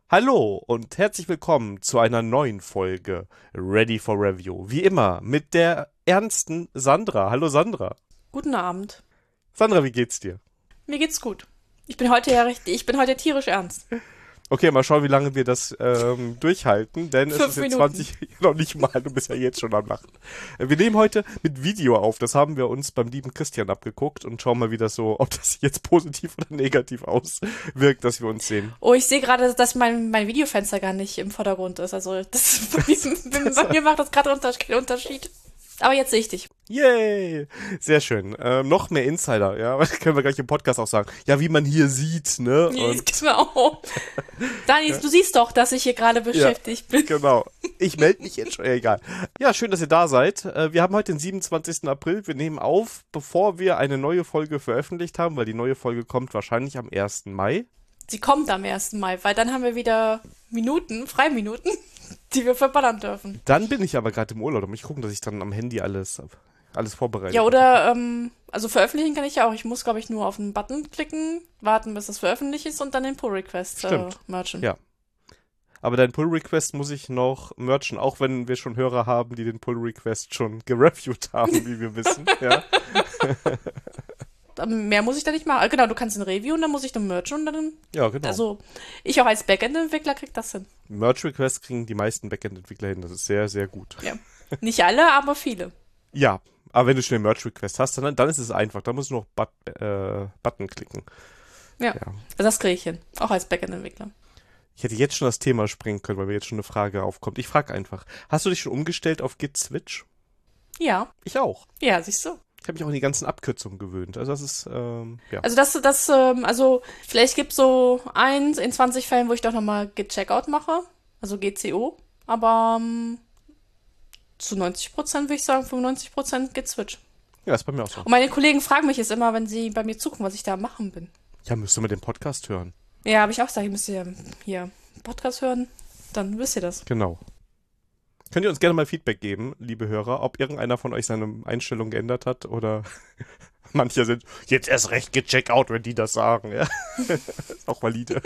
Hallo und herzlich willkommen zu einer neuen Folge Ready for Review. Wie immer mit der ernsten Sandra. Hallo Sandra. Guten Abend. Sandra, wie geht's dir? Mir geht's gut. Ich bin heute tierisch ernst. Okay, mal schauen, wie lange wir das durchhalten, denn es ist Fünf jetzt Minuten. 20, noch nicht mal, du bist ja jetzt schon am Lachen. Wir nehmen heute mit Video auf, das haben wir uns beim lieben Christian abgeguckt und schauen mal, wie das so, ob das jetzt positiv oder negativ auswirkt, dass wir uns sehen. Oh, ich sehe gerade, dass mein Videofenster gar nicht im Vordergrund ist. Also bei mir macht das gerade keinen Unterschied. Aber jetzt sehe ich dich. Yay! Sehr schön. Noch mehr Insider, ja, können wir gleich im Podcast auch sagen. Ja, wie man hier sieht, ne? Nee, Und genau. Dani, ja, du siehst doch, dass ich hier gerade ja, beschäftigt bin. genau. Ich melde mich jetzt schon, ja, egal. Ja, schön, dass ihr da seid. Wir haben heute den 27. April. Wir nehmen auf, bevor wir eine neue Folge veröffentlicht haben, weil die neue Folge kommt wahrscheinlich am 1. Mai. Sie kommt am 1. Mai, weil dann haben wir wieder Freiminuten, die wir verballern dürfen. Dann bin ich aber gerade im Urlaub. Da muss ich gucken, dass ich dann am Handy alles Ja, vorbereitet habe. oder, also veröffentlichen kann ich ja auch. Ich muss, glaube ich, nur auf den Button klicken, warten, bis es veröffentlicht ist und dann den Pull-Request Stimmt. merchen. Ja. Aber deinen Pull-Request muss ich noch merchen, auch wenn wir schon Hörer haben, die den Pull-Request schon gereviewt haben, wie wir wissen. Ja, Mehr muss ich da nicht machen. Genau, du kannst ihn reviewen, dann muss ich den merchen und dann, ja, genau. also, ich auch als Backend-Entwickler krieg das hin. Merge-Requests kriegen die meisten Backend-Entwickler hin. Das ist sehr, sehr gut. Ja. Nicht alle, aber viele. Ja, aber wenn du schnell Merge-Request hast, dann ist es einfach. Da musst du noch Button klicken. Ja. Ja. Also das kriege ich hin. Auch als Backend-Entwickler. Ich hätte jetzt schon das Thema springen können, weil mir jetzt schon eine Frage aufkommt. Ich frage einfach. Hast du dich schon umgestellt auf Git Switch? Ja. Ich auch. Ja, siehst du. Ich habe mich auch an die ganzen Abkürzungen gewöhnt. Also das ist, ja. Also vielleicht gibt es so in 20 Fällen, wo ich doch nochmal Git Checkout mache. Also GCO. Aber zu 90% würde ich sagen, 95% Git Switch. Ja, ist bei mir auch so. Und meine Kollegen fragen mich jetzt immer, wenn sie bei mir zugucken, was ich da am machen bin. Ja, müsste man den Podcast hören. Ja, habe ich auch gesagt, ihr müsst ja hier Podcast hören, dann wisst ihr das. Genau. Könnt ihr uns gerne mal Feedback geben, liebe Hörer, ob irgendeiner von euch seine Einstellung geändert hat oder manche sind jetzt erst recht gecheckt out, wenn die das sagen. Ja. Ist auch valide.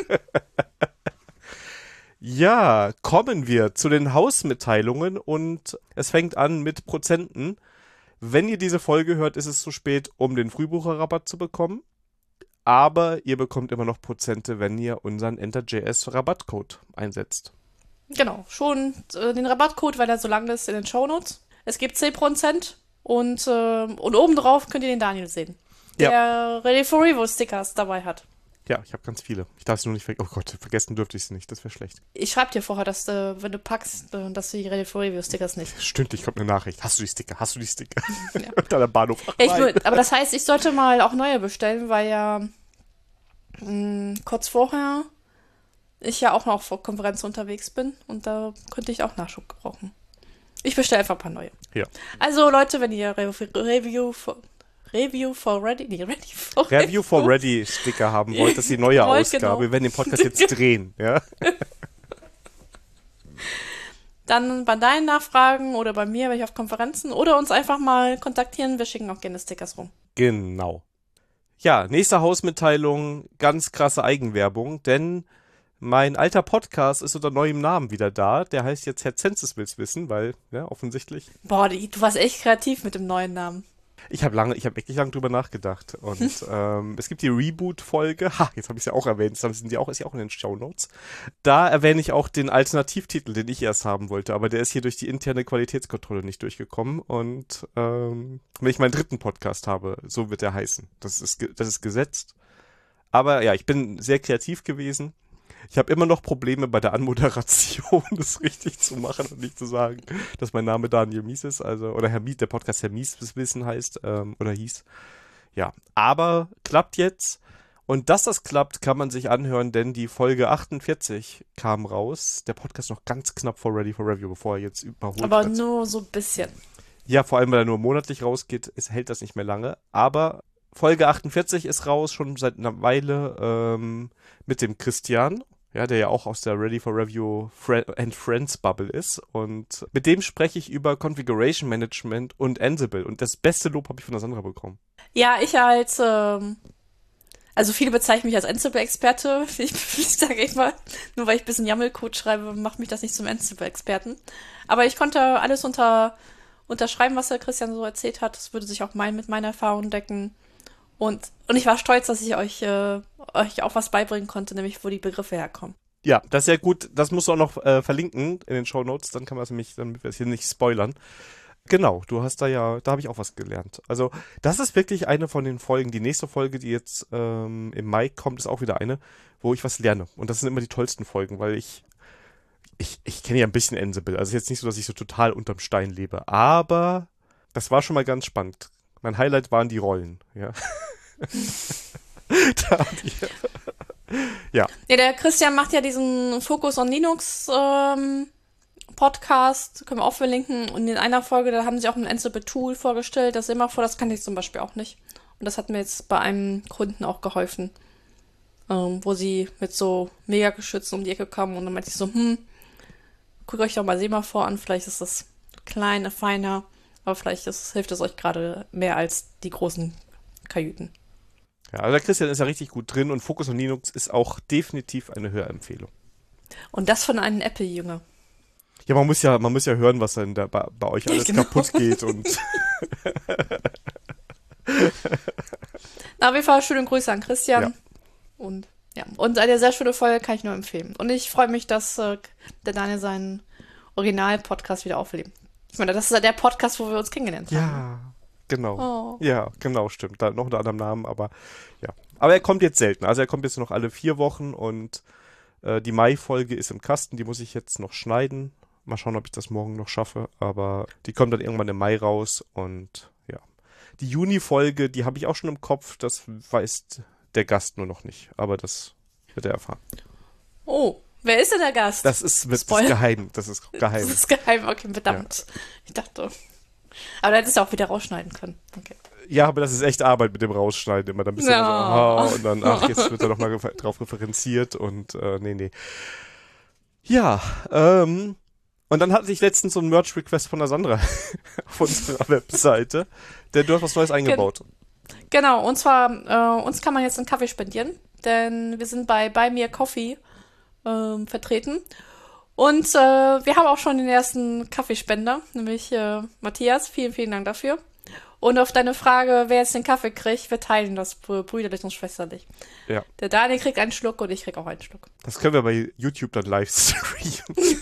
Ja, kommen wir zu den Hausmitteilungen und es fängt an mit Prozenten. Wenn ihr diese Folge hört, ist es zu spät, um den Frühbucherrabatt zu bekommen. Aber ihr bekommt immer noch Prozente, wenn ihr unseren Enter.js Rabattcode einsetzt. Genau, schon den Rabattcode, weil er so lang ist, in den Shownotes. Es gibt 10% und obendrauf könnt ihr den Daniel sehen, Ja. der Ready for Review Stickers dabei hat. Ja, ich habe ganz viele. Ich darf sie nur nicht oh Gott, vergessen dürfte ich sie nicht. Das wäre schlecht. Ich schreibe dir vorher, dass wenn du packst, dass du die Ready for Review Stickers nicht. Stündlich kommt eine Nachricht. Hast du die Sticker? Hast du die Sticker? Ja. Und dann am Bahnhof. Ach, Ja, nein. aber das heißt, ich sollte mal auch neue bestellen, weil ja kurz vorher ich ja auch noch vor Konferenz unterwegs bin und da könnte ich auch Nachschub gebrauchen. Ich bestelle einfach ein paar neue. Ja. Also Leute, wenn ihr Review for Ready, nee, Ready for Review for Ready Sticker haben wollt, das ist die neue Wollt, Ausgabe. genau. Wir werden den Podcast jetzt drehen. Ja. Dann bei deinen Nachfragen oder bei mir, wenn ich auf Konferenzen oder uns einfach mal kontaktieren. Wir schicken auch gerne Stickers rum. Genau. Ja, nächste Hausmitteilung, ganz krasse Eigenwerbung, denn mein alter Podcast ist unter neuem Namen wieder da. Der heißt jetzt Herr Zensis will's wissen, weil, ja, offensichtlich. Boah, du warst echt kreativ mit dem neuen Namen. Ich habe wirklich lange drüber nachgedacht. Und es gibt die Reboot-Folge. Jetzt habe ich es ja auch erwähnt. Ist ja auch in den Shownotes. Da erwähne ich auch den Alternativtitel, den ich erst haben wollte. Aber der ist hier durch die interne Qualitätskontrolle nicht durchgekommen. Und wenn ich meinen dritten Podcast habe, so wird er heißen. Das ist gesetzt. Aber ja, ich bin sehr kreativ gewesen. Ich habe immer noch Probleme bei der Anmoderation, das richtig zu machen und nicht zu sagen, dass mein Name Daniel Mies ist, also, oder Herr Mies, der Podcast Herr Mies Wissen heißt, oder hieß. Ja, aber klappt jetzt. Und dass das klappt, kann man sich anhören, denn die Folge 48 kam raus. Der Podcast noch ganz knapp vor Ready for Review, bevor er jetzt überholt Aber wird. nur so ein bisschen. Ja, vor allem, weil er nur monatlich rausgeht, hält das nicht mehr lange. Aber Folge 48 ist raus, schon seit einer Weile, mit dem Christian. Ja, der ja auch aus der Ready for Review and Friends Bubble ist. Und mit dem spreche ich über Configuration Management und Ansible. Und das beste Lob habe ich von der Sandra bekommen. Ja, ich Also viele bezeichnen mich als Ansible-Experte. Ich sage immer, nur weil ich ein bisschen YAML-Code schreibe, macht mich das nicht zum Ansible-Experten. Aber ich konnte alles unterschreiben, was der Christian so erzählt hat. Das würde sich auch mit meiner Erfahrung decken. Und ich war stolz, dass ich euch auch was beibringen konnte, nämlich wo die Begriffe herkommen. Ja, das ist ja gut. Das musst du auch noch verlinken in den Shownotes. Dann kann man es nämlich, damit wir es hier nicht spoilern. Genau, da habe ich auch was gelernt. Also, das ist wirklich eine von den Folgen. Die nächste Folge, die jetzt im Mai kommt, ist auch wieder eine, wo ich was lerne. Und das sind immer die tollsten Folgen, weil ich kenne ja ein bisschen Ansible. Also, es ist jetzt nicht so, dass ich so total unterm Stein lebe. Aber das war schon mal ganz spannend. Mein Highlight waren die Rollen, ja. Ja. Ja, der Christian macht ja diesen Focus on Linux Podcast, können wir auch verlinken. Und in einer Folge, da haben sie auch ein Ansible-Tool vorgestellt, das immer vor, das kannte ich zum Beispiel auch nicht. Und das hat mir jetzt bei einem Kunden auch geholfen, wo sie mit so Megageschützen um die Ecke kamen und dann meinte ich so, guckt euch doch mal Semaphor an, vielleicht ist das kleiner, feiner, aber vielleicht hilft es euch gerade mehr als die großen Kajüten. Ja, also der Christian ist ja richtig gut drin und Focus on Linux ist auch definitiv eine Hörempfehlung. Und das von einem Apple-Jünger. Ja, man muss ja hören, was dann da bei euch alles kaputt geht und Na, auf jeden Fall schöne Grüße an Christian. Ja. Und eine sehr schöne Folge kann ich nur empfehlen. Und ich freue mich, dass der Daniel seinen Original-Podcast wieder auflebt. Ich meine, das ist ja der Podcast, wo wir uns kennengelernt haben. ja, genau. Oh. Ja, genau, stimmt. Da noch unter anderem Namen, aber ja. Aber er kommt jetzt selten. Also er kommt jetzt noch alle 4 Wochen und die Mai-Folge ist im Kasten. Die muss ich jetzt noch schneiden. Mal schauen, ob ich das morgen noch schaffe. Aber die kommt dann irgendwann im Mai raus und ja. Die Juni-Folge, die habe ich auch schon im Kopf. Das weiß der Gast nur noch nicht. Aber das wird er erfahren. Oh, wer ist denn der Gast? Das ist Spoiler. geheim. Das ist geheim. Das ist geheim, okay, verdammt. Ja. Ich dachte. Aber du hättest es auch wieder rausschneiden können. Okay. Ja, aber das ist echt Arbeit mit dem Rausschneiden. Immer dann ein bisschen so, und dann, jetzt wird er nochmal drauf referenziert und nee. Ja, und dann hatte ich letztens so einen Merch-Request von der Sandra auf unserer Webseite, denn du hast was Neues eingebaut. Genau, und zwar, uns kann man jetzt einen Kaffee spendieren, denn wir sind bei Buy Me a Coffee vertreten. Und wir haben auch schon den ersten Kaffeespender, nämlich Matthias. Vielen, vielen Dank dafür. Und auf deine Frage, wer jetzt den Kaffee kriegt, wir teilen das brüderlich und schwesterlich. Ja. Der Daniel kriegt einen Schluck und ich krieg auch einen Schluck. Das können wir bei YouTube dann live streamen.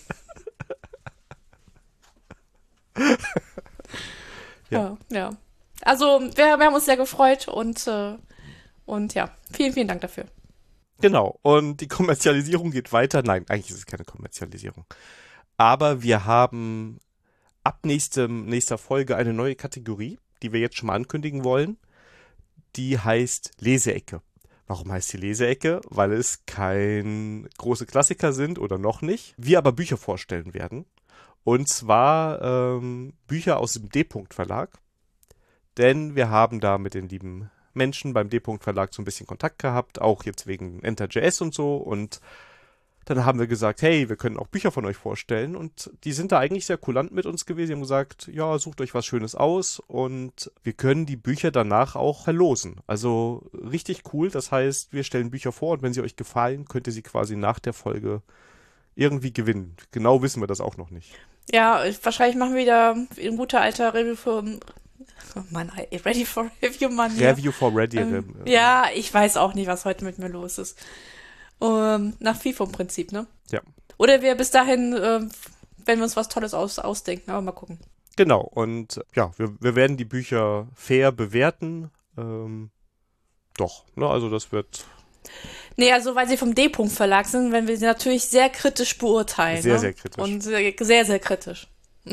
Ja. Also, wir haben uns sehr gefreut und ja, vielen, vielen Dank dafür. Genau, und die Kommerzialisierung geht weiter. Nein, eigentlich ist es keine Kommerzialisierung. Aber wir haben ab nächster Folge eine neue Kategorie, die wir jetzt schon mal ankündigen wollen. Die heißt Leseecke. Warum heißt die Leseecke? Weil es kein große Klassiker sind oder noch nicht. Wir aber Bücher vorstellen werden. Und zwar Bücher aus dem D-Punkt Verlag. Denn wir haben da mit den lieben Menschen beim D-Punkt Verlag so ein bisschen Kontakt gehabt, auch jetzt wegen Enter.js und so. Und dann haben wir gesagt, hey, wir können auch Bücher von euch vorstellen. Und die sind da eigentlich sehr kulant mit uns gewesen. Die haben gesagt, ja, sucht euch was Schönes aus. Und wir können die Bücher danach auch verlosen. Also richtig cool. Das heißt, wir stellen Bücher vor und wenn sie euch gefallen, könnt ihr sie quasi nach der Folge irgendwie gewinnen. Genau wissen wir das auch noch nicht. Ja, wahrscheinlich machen wir wieder ein guter alter Review für... Oh Mann, Ready for Review, Mann. Review for Ready. Ja, ich weiß auch nicht, was heute mit mir los ist. Nach FIFO-Prinzip, ne? Ja. Oder wir bis dahin, wenn wir uns was Tolles ausdenken, aber mal gucken. Genau, und ja, wir werden die Bücher fair bewerten. Doch, ne, also das wird... Nee, also weil sie vom D-Punkt Verlag sind, wenn wir sie natürlich sehr kritisch beurteilen. Sehr, ne? sehr kritisch. Und sehr, sehr kritisch.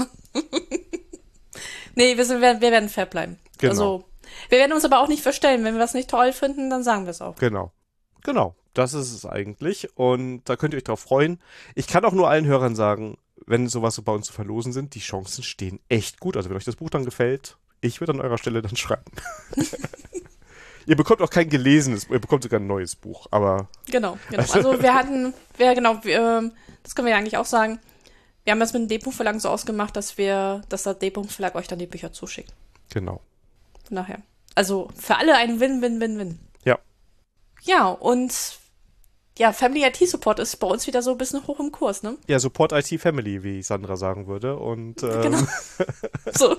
Nee, wir werden fair bleiben. Genau. Also, wir werden uns aber auch nicht verstellen. Wenn wir was nicht toll finden, dann sagen wir es auch. Genau. Das ist es eigentlich. Und da könnt ihr euch drauf freuen. Ich kann auch nur allen Hörern sagen, wenn sowas so bei uns zu verlosen sind, die Chancen stehen echt gut. Also wenn euch das Buch dann gefällt, ich würde an eurer Stelle dann schreiben. Ihr bekommt auch kein gelesenes, ihr bekommt sogar ein neues Buch, aber... Genau. Also das können wir ja eigentlich auch sagen, wir haben das mit dem D-Punkt Verlag so ausgemacht, dass der D-Punkt Verlag euch dann die Bücher zuschickt. Genau. Von daher. Also für alle ein Win-Win-Win-Win. Ja. Ja, und ja, Family IT-Support ist bei uns wieder so ein bisschen hoch im Kurs, ne? Ja, Support IT Family, wie Sandra sagen würde. Und Genau. So.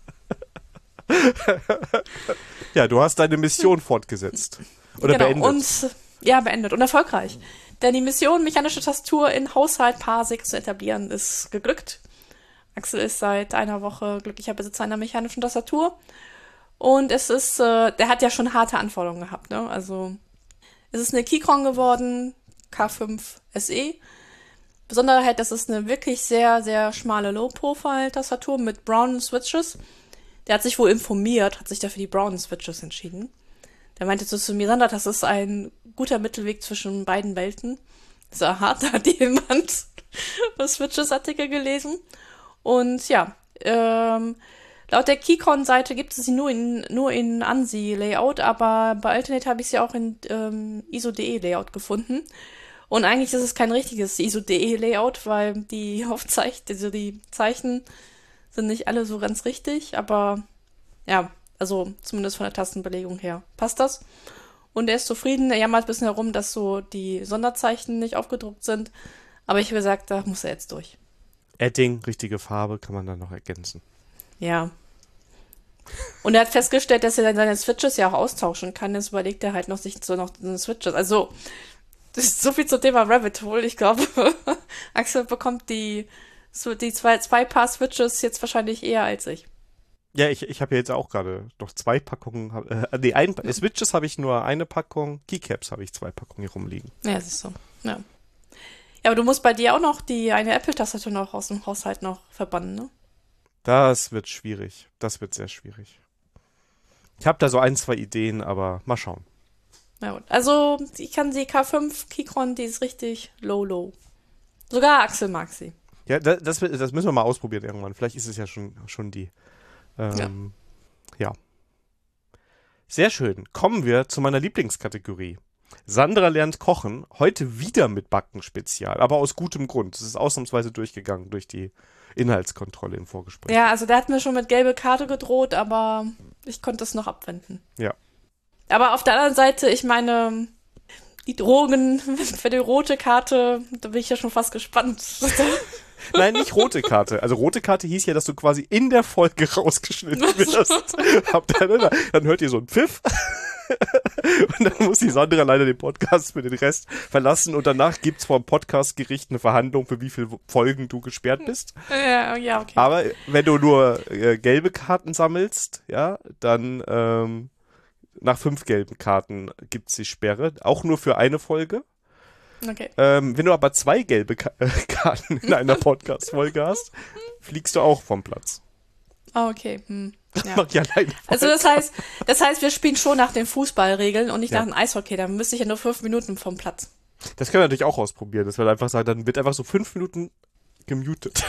ja, du hast deine Mission fortgesetzt. Oder Genau, beendet. und ja, beendet und erfolgreich. Denn die Mission, mechanische Tastatur in Haushalt Parsec zu etablieren, ist geglückt. Axel ist seit einer Woche glücklicher Besitzer einer mechanischen Tastatur. Und es ist, der hat ja schon harte Anforderungen gehabt, ne? Also, es ist eine Keychron geworden, K5 SE. Besonderheit, das ist eine wirklich sehr, sehr schmale Low-Profile-Tastatur mit brownen Switches. Der hat sich wohl informiert, hat sich dafür die brownen Switches entschieden. Der meinte so zu mir, Sandra, das ist ein guter Mittelweg zwischen beiden Welten. So, aha, da hat jemand Switches-Artikel gelesen. Und ja, laut der Keychron-Seite gibt es sie nur in ANSI-Layout, aber bei Alternate habe ich sie auch in ISO.de-Layout gefunden. Und eigentlich ist es kein richtiges ISO.de-Layout, weil die die Zeichen sind nicht alle so ganz richtig, aber ja, also zumindest von der Tastenbelegung her passt das. Und er ist zufrieden, er jammert ein bisschen herum, dass so die Sonderzeichen nicht aufgedruckt sind, aber ich habe gesagt, da muss er jetzt durch. Adding, richtige Farbe, kann man dann noch ergänzen. Ja. Und er hat festgestellt, dass er dann seine Switches ja auch austauschen kann, jetzt überlegt er halt noch sich so Switches, also das ist so viel zum Thema Rabbit Hole, ich glaube, Axel bekommt die zwei Paar Switches jetzt wahrscheinlich eher als ich. Ja, ich habe ja jetzt auch gerade noch 2 Packungen. Switches habe ich nur eine Packung, Keycaps habe ich 2 Packungen hier rumliegen. Ja, das ist so. Ja. Ja, aber du musst bei dir auch noch eine Apple-Tastatur noch aus dem Haushalt noch verbannen, ne? Das wird schwierig. Das wird sehr schwierig. Ich habe da so 1, 2 Ideen, aber mal schauen. Na gut. Also, ich kann die K5 Keychron, die ist richtig low. Sogar Axel mag sie. Ja, das müssen wir mal ausprobieren irgendwann. Vielleicht ist es ja schon die. Ja. Sehr schön. Kommen wir zu meiner Lieblingskategorie. Sandra lernt kochen. Heute wieder mit Backen-Spezial, aber aus gutem Grund. Es ist ausnahmsweise durchgegangen durch die Inhaltskontrolle im Vorgespräch. Ja, also der hat mir schon mit gelbe Karte gedroht, aber ich konnte es noch abwenden. Ja. Aber auf der anderen Seite, ich meine, die Drogen für die rote Karte, da bin ich ja schon fast gespannt. Nein, nicht rote Karte. Also rote Karte hieß ja, dass du quasi in der Folge rausgeschnitten wirst. Dann hört ihr so einen Pfiff. Und dann muss die Sandra leider den Podcast für den Rest verlassen. Und danach gibt's vom Podcastgericht eine Verhandlung, für wie viele Folgen du gesperrt bist. Ja, okay. Aber wenn du nur gelbe Karten sammelst, ja, dann nach 5 gelben Karten gibt's die Sperre. Auch nur für eine Folge. Okay. Wenn du aber 2 gelbe Karten in einer Podcast-Folge hast, fliegst du auch vom Platz. Oh, okay. Ja. Mach ich alleine. Also das heißt, wir spielen schon nach den Fußballregeln und nicht nach dem Eishockey. Dann müsste ich ja nur 5 Minuten vom Platz. Das können wir natürlich auch ausprobieren. Das wird einfach sagen, dann wird einfach so 5 Minuten gemutet.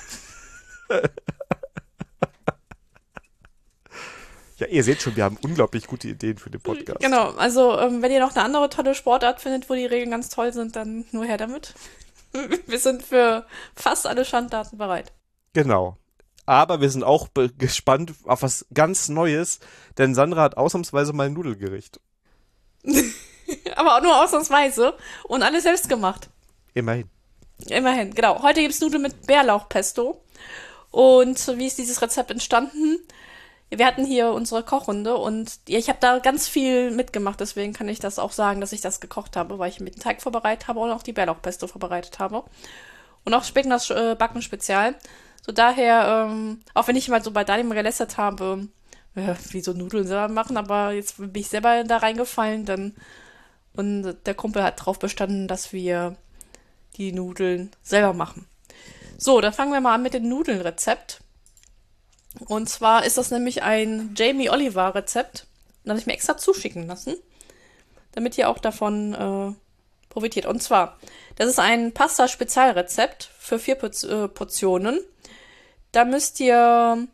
Ja, ihr seht schon, wir haben unglaublich gute Ideen für den Podcast. Genau, also wenn ihr noch eine andere tolle Sportart findet, wo die Regeln ganz toll sind, dann nur her damit. Wir sind für fast alle Schandtaten bereit. Genau. Aber wir sind auch gespannt auf was ganz Neues, denn Sandra hat ausnahmsweise mal ein Nudelgericht. Aber auch nur ausnahmsweise und alles selbst gemacht. Immerhin. Immerhin, genau. Heute gibt's Nudeln mit Bärlauchpesto. Und wie ist dieses Rezept entstanden? Wir hatten hier unsere Kochrunde und ja, ich habe da ganz viel mitgemacht, deswegen kann ich das auch sagen, dass ich das gekocht habe, weil ich mit dem Teig vorbereitet habe und auch die Bärlauchpesto vorbereitet habe. Und auch später das Backen-Spezial. So daher, auch wenn ich mal so bei Daniel gelästert habe, wie so Nudeln selber machen, aber jetzt bin ich selber da reingefallen, und der Kumpel hat drauf bestanden, dass wir die Nudeln selber machen. So, dann fangen wir mal an mit dem Nudelnrezept. Und zwar ist das nämlich ein Jamie Oliver Rezept. Das habe ich mir extra zuschicken lassen, damit ihr auch davon profitiert. Und zwar, das ist ein Pasta-Spezialrezept für 4 Portionen. Da müsst ihr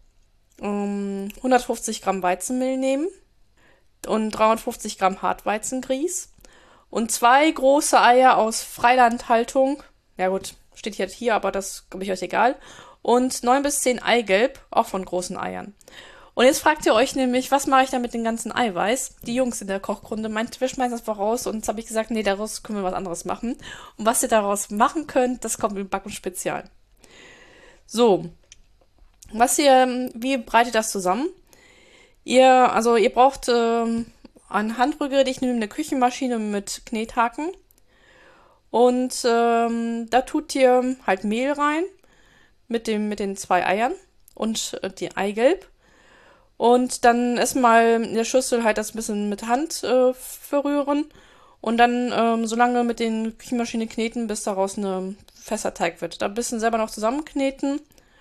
150 Gramm Weizenmehl nehmen und 350 Gramm Hartweizengrieß und 2 große Eier aus Freilandhaltung. Ja gut, steht hier, aber das ist euch egal. Und 9 bis 10 Eigelb, auch von großen Eiern. Und jetzt fragt ihr euch nämlich, was mache ich da mit dem ganzen Eiweiß? Die Jungs in der Kochgrunde meinten, wir schmeißen das einfach raus. Und jetzt habe ich gesagt, nee, daraus können wir was anderes machen. Und was ihr daraus machen könnt, das kommt im Backenspezial. So, wie bereitet ihr das zusammen? Ihr braucht ein Handrührgerät. Ich nehme eine Küchenmaschine mit Knethaken. Und da tut ihr halt Mehl rein mit den 2 Eiern und die Eigelb. Und dann erstmal in der Schüssel halt das ein bisschen mit Hand verrühren. Und dann so lange mit den Küchenmaschine kneten, bis daraus ein fester Teig wird. Da ein bisschen selber noch zusammenkneten.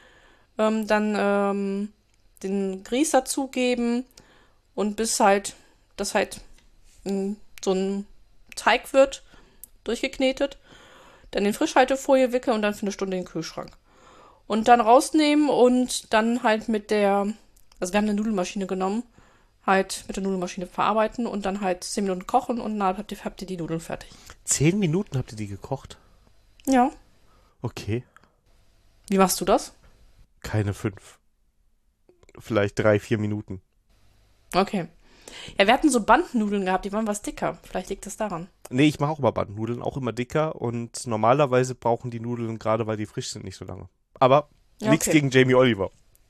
Dann den Grieß dazugeben. Und bis halt das halt so ein Teig wird, durchgeknetet. Dann in Frischhaltefolie wickeln und dann für eine Stunde in den Kühlschrank. Und dann rausnehmen und dann halt also wir haben eine Nudelmaschine genommen, halt mit der Nudelmaschine verarbeiten und dann halt 10 Minuten kochen und dann habt ihr die Nudeln fertig. 10 Minuten habt ihr die gekocht? Ja. Okay. Wie machst du das? Keine 5. Vielleicht 3, 4 Minuten. Okay. Ja, wir hatten so Bandnudeln gehabt, die waren was dicker. Vielleicht liegt das daran. Nee, ich mache auch immer Bandnudeln, auch immer dicker. Und normalerweise brauchen die Nudeln, gerade weil die frisch sind, nicht so lange. Aber Ja, nichts okay. gegen Jamie Oliver.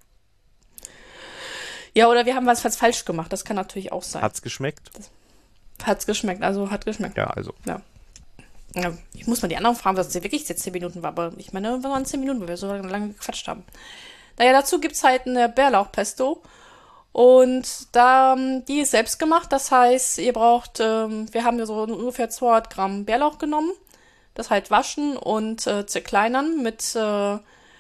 Ja, oder wir haben was falsch gemacht. Das kann natürlich auch sein. Hat's geschmeckt? Hat's geschmeckt, also hat geschmeckt. Ja, also. Ja. Ja, ich muss mal die anderen fragen, was es wirklich jetzt 10 Minuten war. Aber ich meine, wir waren 10 Minuten, weil wir so lange gequatscht haben. Naja, dazu gibt's halt eine Bärlauchpesto. Und die ist selbst gemacht. Das heißt, ihr braucht, wir haben ja so ungefähr 200 Gramm Bärlauch genommen. Das halt waschen und zerkleinern wir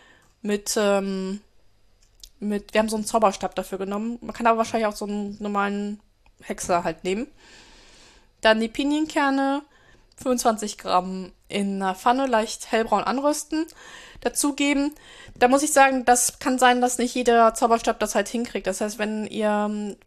haben so einen Zauberstab dafür genommen. Man kann aber wahrscheinlich auch so einen normalen Häcksler halt nehmen. Dann die Pinienkerne, 25 Gramm in einer Pfanne leicht hellbraun anrösten, dazugeben. Da muss ich sagen, das kann sein, dass nicht jeder Zauberstab das halt hinkriegt. Das heißt, wenn ihr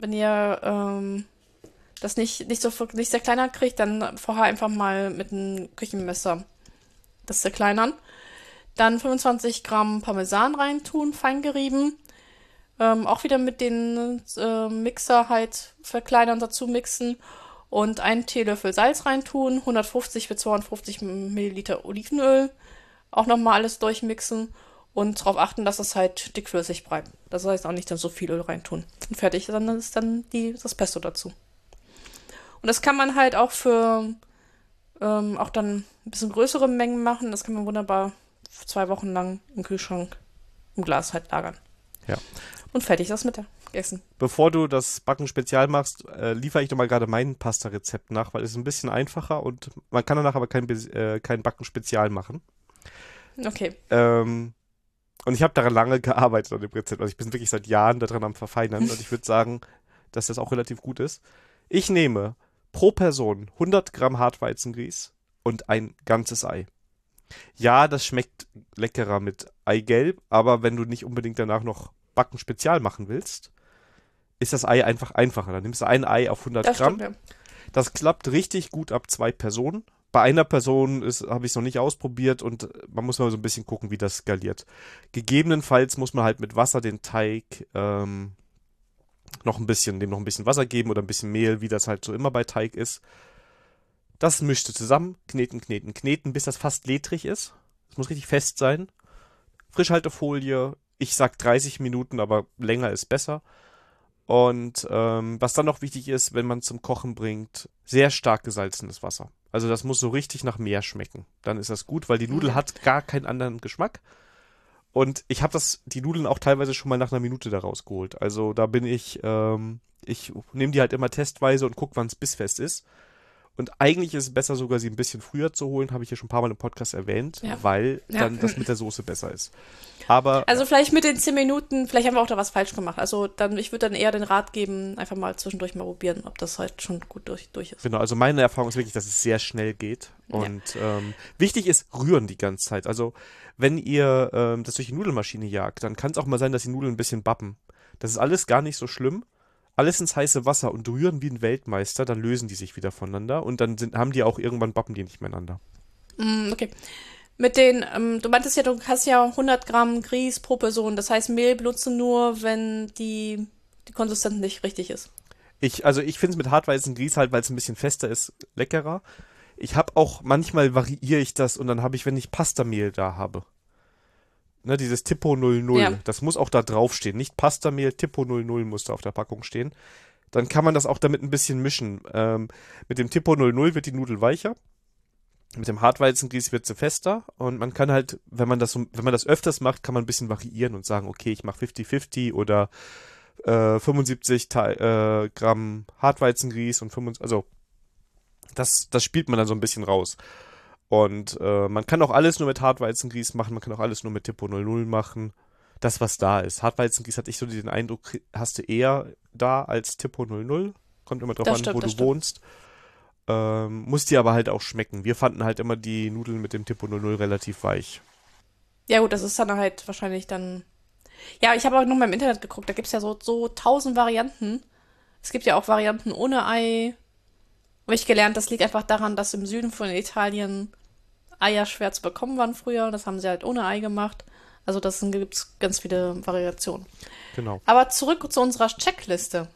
das nicht sehr kleiner kriegt, dann vorher einfach mal mit einem Küchenmesser das zerkleinern. Dann 25 Gramm Parmesan reintun, fein gerieben. Auch wieder mit den Mixer halt verkleinern, dazu mixen. Und einen Teelöffel Salz reintun, 150 bis 250 Milliliter Olivenöl. Auch nochmal alles durchmixen und darauf achten, dass es halt dickflüssig bleibt. Das heißt auch nicht dann so viel Öl reintun. Und fertig, dann ist dann das Pesto dazu. Und das kann man halt auch für auch dann ein bisschen größere Mengen machen. Das kann man wunderbar 2 Wochen lang im Kühlschrank im Glas halt lagern. Ja. Und fertig ist das Mittagessen. Bevor du das Backen spezial machst, liefere ich nochmal gerade mein Pasta-Rezept nach, weil es ist ein bisschen einfacher und man kann danach aber kein Backen spezial machen. Okay. Und ich habe daran lange gearbeitet an dem Rezept. Also ich bin wirklich seit Jahren daran am Verfeinern und ich würde sagen, dass das auch relativ gut ist. Ich nehme pro Person 100 Gramm Hartweizengrieß und ein ganzes Ei. Ja, das schmeckt leckerer mit Eigelb, aber wenn du nicht unbedingt danach noch Backen spezial machen willst, ist das Ei einfach einfacher. Dann nimmst du ein Ei auf 100 Gramm. Stimmt, ja. Das klappt richtig gut ab 2 Personen. Bei einer Person habe ich es noch nicht ausprobiert und man muss mal so ein bisschen gucken, wie das skaliert. Gegebenenfalls muss man halt mit Wasser den Teig dem noch ein bisschen Wasser geben oder ein bisschen Mehl, wie das halt so immer bei Teig ist. Das mischt du zusammen, kneten, bis das fast ledrig ist. Das muss richtig fest sein. Frischhaltefolie, ich sag 30 Minuten, aber länger ist besser. Und was dann noch wichtig ist, wenn man zum Kochen bringt, sehr stark gesalzenes Wasser. Also das muss so richtig nach Meer schmecken. Dann ist das gut, weil die Nudel hat gar keinen anderen Geschmack. Und ich habe die Nudeln auch teilweise schon mal nach einer Minute da rausgeholt. Also da bin ich nehme die halt immer testweise und gucke, wann es bissfest ist. Und eigentlich ist es besser sogar, sie ein bisschen früher zu holen, habe ich ja schon ein paar Mal im Podcast erwähnt, weil dann das mit der Soße besser ist. Aber also vielleicht mit den 10 Minuten, vielleicht haben wir auch da was falsch gemacht. Also ich würde dann eher den Rat geben, einfach mal zwischendurch mal probieren, ob das halt schon gut durch ist. Genau, also meine Erfahrung ist wirklich, dass es sehr schnell geht. Und wichtig ist, rühren die ganze Zeit. Also wenn ihr das durch die Nudelmaschine jagt, dann kann es auch mal sein, dass die Nudeln ein bisschen bappen. Das ist alles gar nicht so schlimm. Alles ins heiße Wasser und rühren wie ein Weltmeister, dann lösen die sich wieder voneinander und dann haben die auch irgendwann bappen die nicht miteinander. Okay. Mit den, du meintest ja, du hast ja 100 Gramm Grieß pro Person. Das heißt, Mehl benutzt du nur, wenn die die Konsistenz nicht richtig ist. Also ich finde es mit hartweißen Grieß halt, weil es ein bisschen fester ist, leckerer. Ich habe auch, manchmal variiere ich das und dann habe ich, wenn ich Pastamehl da habe, ne, dieses Tipo 00, Ja. das muss auch da draufstehen. Nicht Pastamehl, Tipo 00 muss da auf der Packung stehen. Dann kann man das auch damit ein bisschen mischen. Mit dem Tipo 00 wird die Nudel weicher. Mit dem Hartweizengrieß wird sie fester. Und man kann halt, wenn man das öfters macht, kann man ein bisschen variieren und sagen, okay, ich mache 50-50 oder 75 Gramm Hartweizengrieß und 25, also das spielt man dann so ein bisschen raus. Und man kann auch alles nur mit Hartweizengrieß machen, man kann auch alles nur mit Tipo 00 machen. Das, was da ist. Hartweizengrieß hatte ich so den Eindruck, hast du eher da als Tipo 00. Kommt immer drauf Das an, stimmt, wo das du stimmt. wohnst. Muss dir aber halt auch schmecken. Wir fanden halt immer die Nudeln mit dem Tipo 00 relativ weich. Ja gut, das ist dann halt wahrscheinlich dann... Ja, ich habe auch noch mal im Internet geguckt, da gibt es ja so 1000 Varianten. Es gibt ja auch Varianten ohne Ei. Habe ich gelernt, das liegt einfach daran, dass im Süden von Italien Eier schwer zu bekommen waren früher. Das haben sie halt ohne Ei gemacht. Also das gibt es ganz viele Variationen. Genau. Aber zurück zu unserer Checkliste.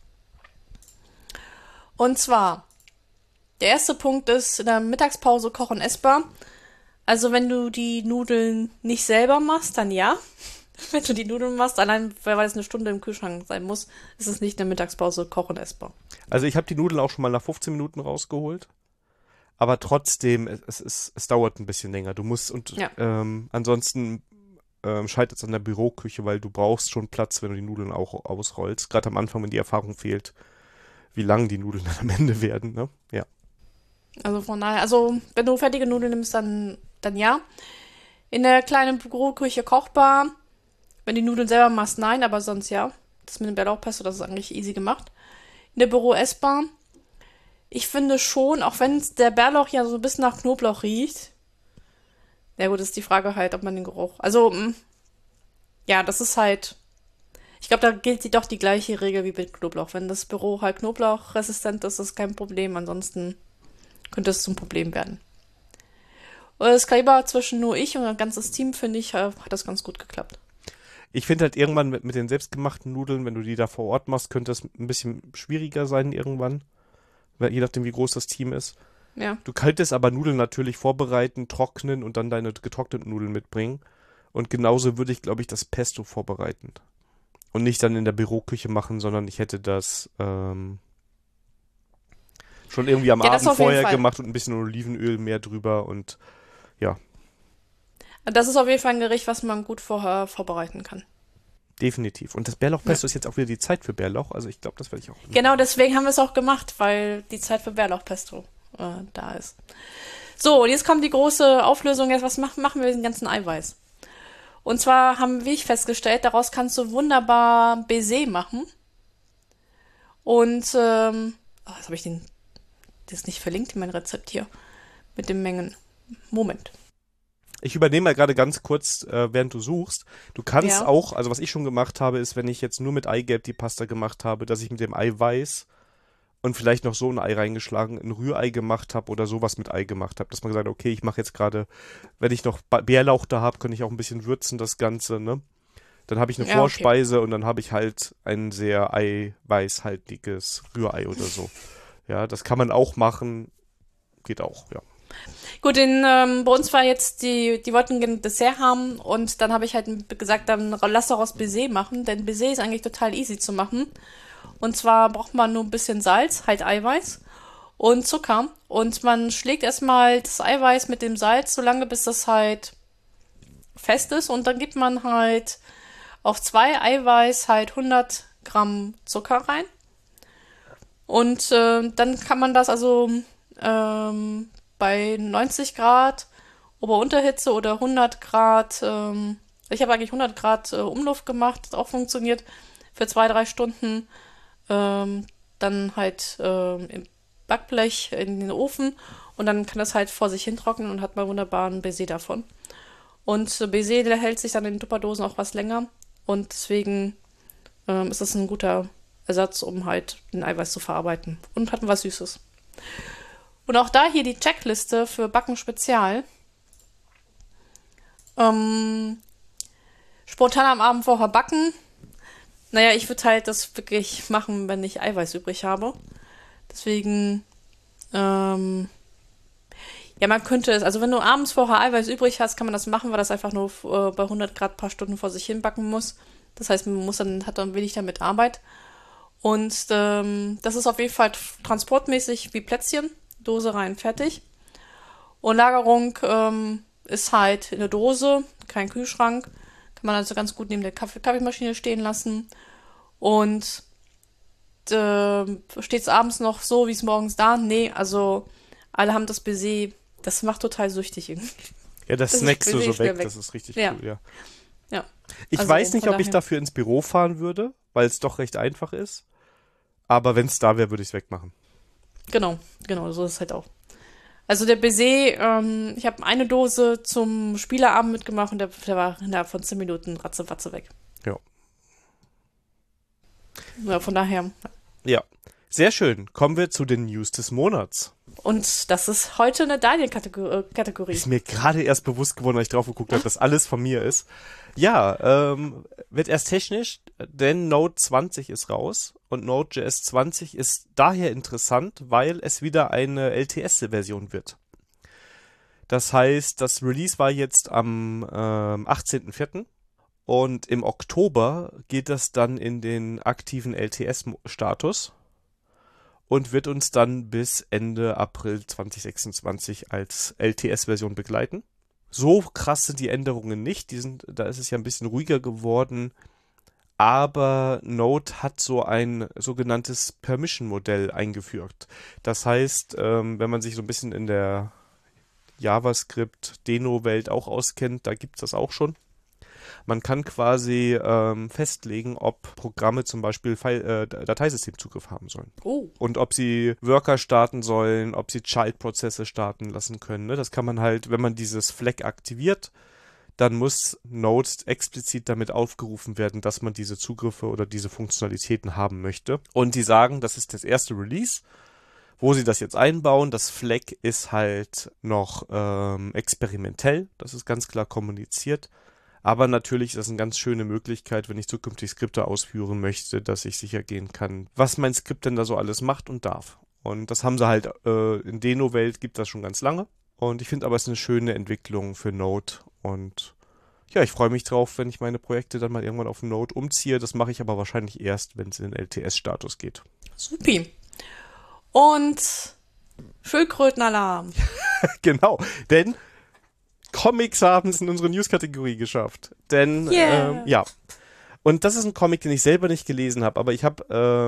Und zwar, der erste Punkt ist in der Mittagspause kochen essbar. Also wenn du die Nudeln nicht selber machst, dann ja. Wenn du die Nudeln machst, allein weil es eine Stunde im Kühlschrank sein muss, ist es nicht in der Mittagspause kochen essbar. Also ich habe die Nudeln auch schon mal nach 15 Minuten rausgeholt. Aber trotzdem, es dauert ein bisschen länger. Du musst Ja. ansonsten scheitert es an der Büroküche, weil du brauchst schon Platz, wenn du die Nudeln auch ausrollst. Gerade am Anfang, wenn die Erfahrung fehlt, wie lang die Nudeln dann am Ende werden, ne? Ja. Also von daher, also wenn du fertige Nudeln nimmst, dann ja. In der kleinen Büroküche kochbar. Wenn die Nudeln selber machst, nein, aber sonst ja. Das mit dem Bärlauchpesto, das ist eigentlich easy gemacht. In der Büro essbar. Ich finde schon, auch wenn der Bärlauch ja so ein bisschen nach Knoblauch riecht. Ja gut, ist die Frage halt, ob man den Geruch... Also, ja, das ist halt... Ich glaube, da gilt doch die gleiche Regel wie mit Knoblauch. Wenn das Büro halt knoblauchresistent ist, ist das kein Problem. Ansonsten könnte es zum Problem werden. Und das Kaliber zwischen nur ich und ein ganzes Team, finde ich, hat das ganz gut geklappt. Ich finde halt irgendwann mit den selbstgemachten Nudeln, wenn du die da vor Ort machst, könnte es ein bisschen schwieriger sein irgendwann. Je nachdem, wie groß das Team ist. Ja. Du könntest aber Nudeln natürlich vorbereiten, trocknen und dann deine getrockneten Nudeln mitbringen. Und genauso würde ich, glaube ich, das Pesto vorbereiten. Und nicht dann in der Büroküche machen, sondern ich hätte das schon irgendwie am Ja, das Abend auf jeden vorher Fall. gemacht und ein bisschen Olivenöl mehr drüber und ja, Das ist auf jeden Fall ein Gericht, was man gut vorher vorbereiten kann. definitiv. Und das Bärlauchpesto ist jetzt auch wieder die Zeit für Bärlauch, also ich glaube, das werde ich auch. Genau deswegen haben wir es auch gemacht, weil die Zeit für Bärlauchpesto da ist. So, und jetzt kommt die große Auflösung. Jetzt, was machen wir mit dem ganzen Eiweiß? Und zwar haben wir festgestellt, daraus kannst du wunderbar Baiser machen. Und, jetzt habe ich das nicht verlinkt in mein Rezept hier. Mit den Mengen. Moment. Ich übernehme mal gerade ganz kurz, während du suchst. Du kannst Ja. auch, also was ich schon gemacht habe, ist, wenn ich jetzt nur mit Eigelb die Pasta gemacht habe, dass ich mit dem Eiweiß und vielleicht noch so ein Ei reingeschlagen, ein Rührei gemacht habe oder sowas mit Ei gemacht habe. Dass man gesagt hat, okay, ich mache jetzt gerade, wenn ich noch Bärlauch da habe, kann ich auch ein bisschen würzen, das Ganze, ne? Dann habe ich eine Ja, Vorspeise und dann habe ich halt ein sehr eiweißhaltiges Rührei oder so. Ja, das kann man auch machen. Geht auch, ja. Gut, bei uns war jetzt, die wollten ein Dessert haben und dann habe ich halt gesagt, dann lass daraus Baiser machen, denn Baiser ist eigentlich total easy zu machen. Und zwar braucht man nur ein bisschen Salz, halt Eiweiß und Zucker. Und man schlägt erstmal das Eiweiß mit dem Salz so lange, bis das halt fest ist. Und dann gibt man halt auf 2 Eiweiß halt 100 Gramm Zucker rein. Und dann kann man das also bei 90 Grad Ober-Unterhitze oder 100 Grad, ich habe eigentlich 100 Grad Umluft gemacht, das auch funktioniert, für 2-3 Stunden. Dann halt im Backblech in den Ofen und dann kann das halt vor sich hin trocknen und hat mal wunderbaren Baiser davon. Und Baiser, der hält sich dann in den Tupperdosen auch was länger und deswegen ist das ein guter Ersatz, um halt den Eiweiß zu verarbeiten und hat was Süßes. Und auch da hier die Checkliste für Backen Spezial. Spontan am Abend vorher backen. Naja, ich würde halt das wirklich machen, wenn ich Eiweiß übrig habe. Deswegen, ja, man könnte es, also wenn du abends vorher Eiweiß übrig hast, kann man das machen, weil das einfach nur bei 100 Grad paar Stunden vor sich hin backen muss. Das heißt, hat dann wenig damit Arbeit. Und das ist auf jeden Fall transportmäßig wie Plätzchen. Dose rein, fertig. Und Lagerung ist halt in der Dose, kein Kühlschrank. Kann man also ganz gut neben der Kaffeemaschine stehen lassen. Und steht es abends noch so, wie es morgens da? Nee, also alle haben das Baiser, das macht total süchtig irgendwie. Ja, das Das ist snackst du so schnell weg, weg. das ist richtig Ja. cool, ja. Ja, Ich also weiß nicht, von ob ich daher. dafür ins Büro fahren würde, weil es doch recht einfach ist. Aber wenn es da wäre, würde ich es wegmachen. Genau, so ist es halt auch. Also der Baiser, ich habe eine Dose zum Spieleabend mitgemacht und der war innerhalb von 10 Minuten ratzefatze weg. Ja. Ja, von daher. Ja. Sehr schön. Kommen wir zu den News des Monats. Und das ist heute eine Daniel-Kategorie. Ist mir gerade erst bewusst geworden, als ich drauf geguckt habe, dass alles von mir ist. Ja, wird erst technisch, denn Node 20 ist raus und Node.js 20 ist daher interessant, weil es wieder eine LTS-Version wird. Das heißt, das Release war jetzt am 18.04. und im Oktober geht das dann in den aktiven LTS-Status und wird uns dann bis Ende April 2026 als LTS-Version begleiten. So krass sind die Änderungen nicht, da ist es ja ein bisschen ruhiger geworden, aber Node hat so ein sogenanntes Permission-Modell eingeführt. Das heißt, wenn man sich so ein bisschen in der JavaScript-Deno-Welt auch auskennt, da gibt es das auch schon. Man kann quasi festlegen, ob Programme zum Beispiel Dateisystemzugriff haben sollen. Oh, Und ob sie Worker starten sollen, ob sie Child-Prozesse starten lassen können. Ne? Das kann man halt, wenn man dieses Flag aktiviert, dann muss Node explizit damit aufgerufen werden, dass man diese Zugriffe oder diese Funktionalitäten haben möchte. Und die sagen, das ist das erste Release, wo sie das jetzt einbauen. Das Flag ist halt noch experimentell, das ist ganz klar kommuniziert. Aber natürlich ist das eine ganz schöne Möglichkeit, wenn ich zukünftig Skripte ausführen möchte, dass ich sicher gehen kann, was mein Skript denn da so alles macht und darf. Und das haben sie halt in Deno-Welt gibt das schon ganz lange. Und ich finde aber, es ist eine schöne Entwicklung für Node. Und ja, ich freue mich drauf, wenn ich meine Projekte dann mal irgendwann auf Node umziehe. Das mache ich aber wahrscheinlich erst, wenn es in den LTS-Status geht. supi. Und Schildkrötenalarm. Genau, denn Comics haben es in unsere News-Kategorie geschafft. Denn, Yeah. ja. Und das ist ein Comic, den ich selber nicht gelesen habe, aber ich habe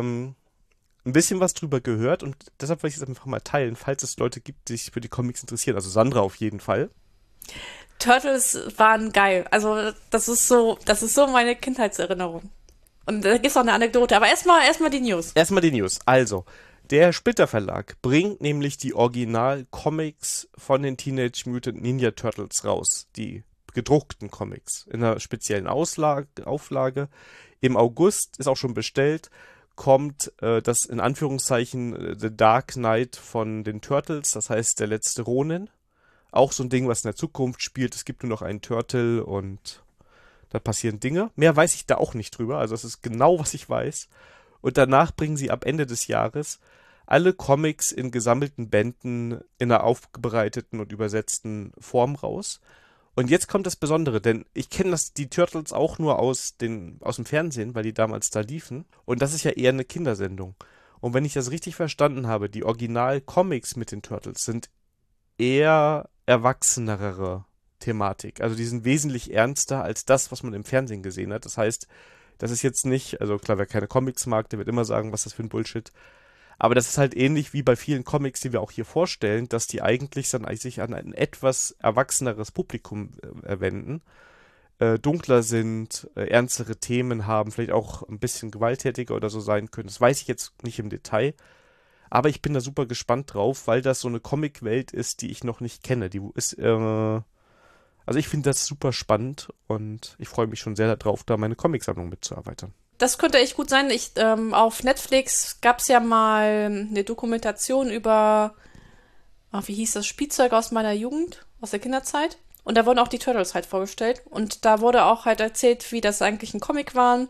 ein bisschen was drüber gehört und deshalb will ich es einfach mal teilen, falls es Leute gibt, die sich für die Comics interessieren. Also Sandra auf jeden Fall. Turtles waren geil. Also das ist so meine Kindheitserinnerung. Und da gibt's auch eine Anekdote. Aber erstmal die News. Erstmal die News. Also, der Splitter Verlag bringt nämlich die Original-Comics von den Teenage Mutant Ninja Turtles raus. Die gedruckten Comics in einer speziellen Auflage. Im August ist auch schon bestellt. Kommt das in Anführungszeichen The Dark Knight von den Turtles, das heißt der letzte Ronin. Auch so ein Ding, was in der Zukunft spielt. Es gibt nur noch einen Turtle und da passieren Dinge. Mehr weiß ich da auch nicht drüber. Also das ist genau, was ich weiß. Und danach bringen sie ab Ende des Jahres alle Comics in gesammelten Bänden in einer aufbereiteten und übersetzten Form raus. Und jetzt kommt das Besondere, denn ich kenne die Turtles auch nur aus dem Fernsehen, weil die damals da liefen. Und das ist ja eher eine Kindersendung. Und wenn ich das richtig verstanden habe, die Original-Comics mit den Turtles sind eher erwachsenere Thematik. Also die sind wesentlich ernster als das, was man im Fernsehen gesehen hat. Das heißt, das ist jetzt nicht, also klar, wer keine Comics mag, der wird immer sagen, was das für ein Bullshit. Aber das ist halt ähnlich wie bei vielen Comics, die wir auch hier vorstellen, dass die eigentlich dann sich an ein etwas erwachseneres Publikum wenden, dunkler sind, ernstere Themen haben, vielleicht auch ein bisschen gewalttätiger oder so sein können. Das weiß ich jetzt nicht im Detail. Aber ich bin da super gespannt drauf, weil das so eine Comic-Welt ist, die ich noch nicht kenne. Die ist, also ich finde das super spannend und ich freue mich schon sehr darauf, da meine Comicsammlung mitzuerweitern. Das könnte echt gut sein. Auf Netflix gab's ja mal eine Dokumentation über, wie hieß das, Spielzeug aus meiner Jugend, aus der Kinderzeit. Und da wurden auch die Turtles halt vorgestellt. Und da wurde auch halt erzählt, wie das eigentlich ein Comic waren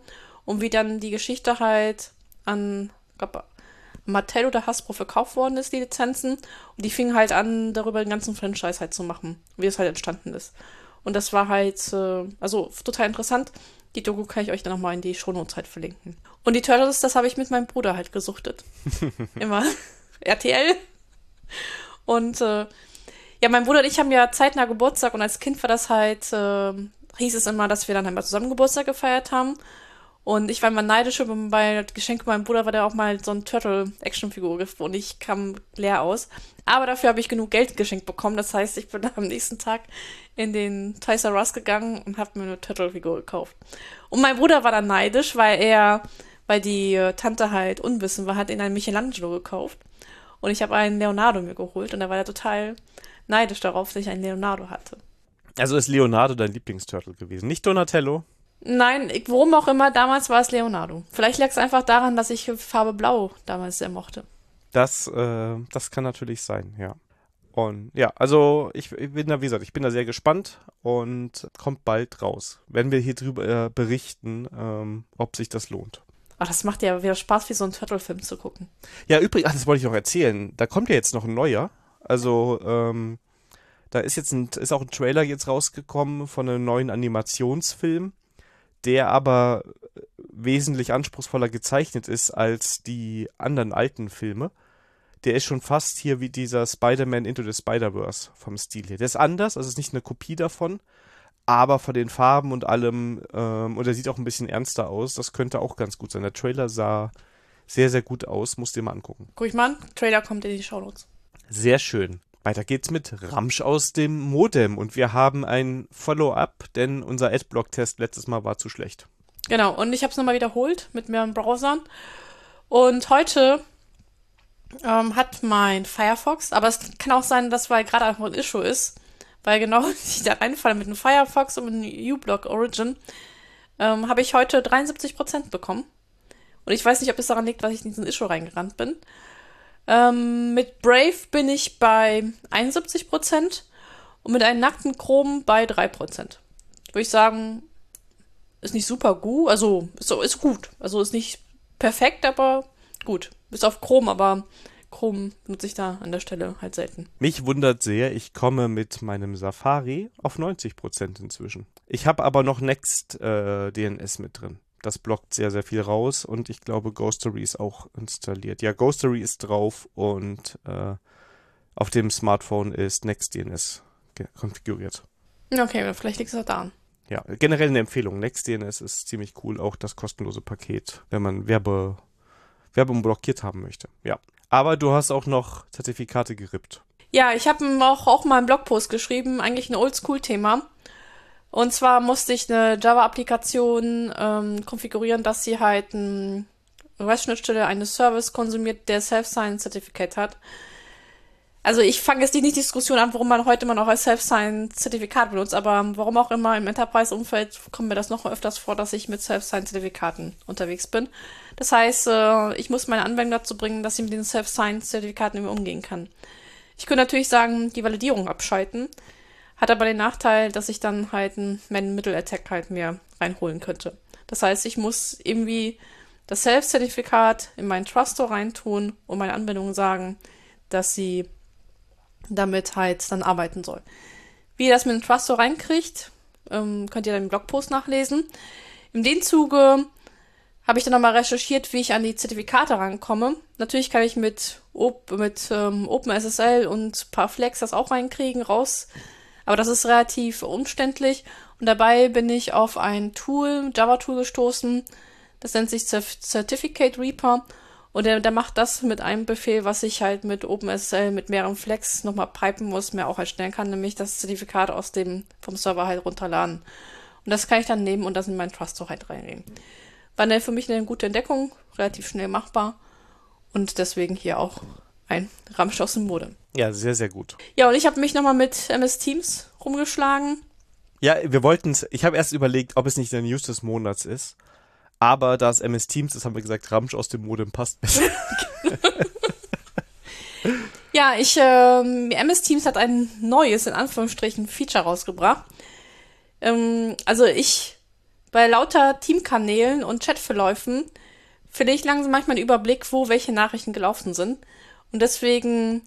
und wie dann die Geschichte halt an, glaub, Mattel oder Hasbro verkauft worden ist, die Lizenzen. Und die fingen halt an, darüber den ganzen Franchise halt zu machen, wie es halt entstanden ist. Und das war halt, also total interessant. Die Doku kann ich euch dann nochmal in die Shownotes halt verlinken. Und die Turtles, das habe ich mit meinem Bruder halt gesuchtet. Immer RTL. Und ja, mein Bruder und ich haben ja zeitnah Geburtstag und als Kind war das halt, hieß es immer, dass wir dann einmal zusammen Geburtstag gefeiert haben. Und ich war immer neidisch über bei Geschenk meinem Bruder, war der auch mal so ein Turtle-Action-Figur und ich kam leer aus. Aber dafür habe ich genug Geld geschenkt bekommen. Das heißt, ich bin am nächsten Tag in den Toys R Us gegangen und habe mir eine Turtle-Figur gekauft. Und mein Bruder war dann neidisch, weil die Tante halt unwissend war, hat ihn einen Michelangelo gekauft. Und ich habe einen Leonardo mir geholt und er war ja total neidisch darauf, dass ich einen Leonardo hatte. Also ist Leonardo dein Lieblingsturtle gewesen, nicht Donatello? Nein, worum auch immer, damals war es Leonardo. Vielleicht lag es einfach daran, dass ich Farbe Blau damals sehr mochte. Das kann natürlich sein, ja. Und ja, also ich bin da, wie gesagt, ich bin da sehr gespannt und kommt bald raus. Werden wir hier drüber berichten, ob sich das lohnt. Ach, das macht ja wieder Spaß, wie so einen Turtle-Film zu gucken. Ja, übrigens, das wollte ich noch erzählen. Da kommt ja jetzt noch ein neuer. Also, da ist auch ein Trailer jetzt rausgekommen von einem neuen Animationsfilm, der aber wesentlich anspruchsvoller gezeichnet ist als die anderen alten Filme. Der ist schon fast hier wie dieser Spider-Man Into the Spider-Verse vom Stil her. Der ist anders, also ist nicht eine Kopie davon, aber von den Farben und allem, und er sieht auch ein bisschen ernster aus. Das könnte auch ganz gut sein. Der Trailer sah sehr, sehr gut aus. Musst dir mal angucken. Guck ich mal an, Trailer kommt in die Shownotes. Sehr schön. Weiter geht's mit Ramsch aus dem Modem und wir haben ein Follow-up, denn unser Adblock-Test letztes Mal war zu schlecht. Genau, und ich habe es nochmal wiederholt mit mehreren Browsern. Und heute hat mein Firefox, aber es kann auch sein, dass weil gerade einfach ein Issue ist, weil genau ich da reinfalle mit einem Firefox und mit einem uBlock Origin, habe ich heute 73% bekommen. Und ich weiß nicht, ob es daran liegt, dass ich in diesen Issue reingerannt bin. Mit Brave bin ich bei 71% und mit einem nackten Chrome bei 3%. Würde ich sagen, ist nicht super gut, also ist gut. Also ist nicht perfekt, aber gut. Bis auf Chrome, aber Chrome nutze ich da an der Stelle halt selten. Mich wundert sehr, ich komme mit meinem Safari auf 90% inzwischen. Ich habe aber noch Next DNS mit drin. Das blockt sehr, sehr viel raus und ich glaube, Ghostery ist auch installiert. Ja, Ghostery ist drauf und auf dem Smartphone ist NextDNS konfiguriert. Okay, vielleicht liegt es auch daran. Ja, generell eine Empfehlung. NextDNS ist ziemlich cool, auch das kostenlose Paket, wenn man Werbung blockiert haben möchte. Ja, aber du hast auch noch Zertifikate gerippt. Ja, ich habe auch mal einen Blogpost geschrieben, eigentlich ein Oldschool-Thema. Und zwar musste ich eine Java-Applikation konfigurieren, dass sie halt eine REST-Schnittstelle eines Service konsumiert, der Self-Sign-Zertifikat hat. Also ich fange jetzt nicht die Diskussion an, warum man heute immer noch als Self-Sign-Zertifikat benutzt, aber warum auch immer im Enterprise-Umfeld kommt mir das noch öfters vor, dass ich mit Self-Sign-Zertifikaten unterwegs bin. Das heißt, ich muss meine Anwendung dazu bringen, dass sie mit den Self-Sign-Zertifikaten irgendwie umgehen kann. Ich könnte natürlich sagen, die Validierung abschalten, hat aber den Nachteil, dass ich dann halt einen Man-Middle-Attack halt mir reinholen könnte. Das heißt, ich muss irgendwie das Self-Zertifikat in meinen Trustor reintun und meine Anwendung sagen, dass sie damit halt dann arbeiten soll. Wie ihr das mit dem Trustor reinkriegt, könnt ihr dann im Blogpost nachlesen. In dem Zuge habe ich dann nochmal recherchiert, wie ich an die Zertifikate rankomme. Natürlich kann ich mit OpenSSL und Parflex das auch reinkriegen, raus. Aber das ist relativ umständlich. Und dabei bin ich auf ein Tool, Java-Tool gestoßen. Das nennt sich Certificate Reaper. Und der macht das mit einem Befehl, was ich halt mit OpenSSL mit mehreren Flex nochmal pipen muss, mir auch erstellen kann, nämlich das Zertifikat vom Server halt runterladen. Und das kann ich dann nehmen und das in meinen Trustor halt reinnehmen. War für mich eine gute Entdeckung, relativ schnell machbar. Und deswegen hier auch ein Ramsch aus dem Modem. Ja, sehr, sehr gut. Ja, und ich habe mich nochmal mit MS Teams rumgeschlagen. Ja, ich habe erst überlegt, ob es nicht der News des Monats ist. Aber da es MS Teams ist, haben wir gesagt, Ramsch aus dem Modem passt besser. Ja, MS Teams hat ein neues, in Anführungsstrichen, Feature rausgebracht. Also ich bei lauter Teamkanälen und Chatverläufen verliere ich langsam manchmal den Überblick, wo welche Nachrichten gelaufen sind. Und deswegen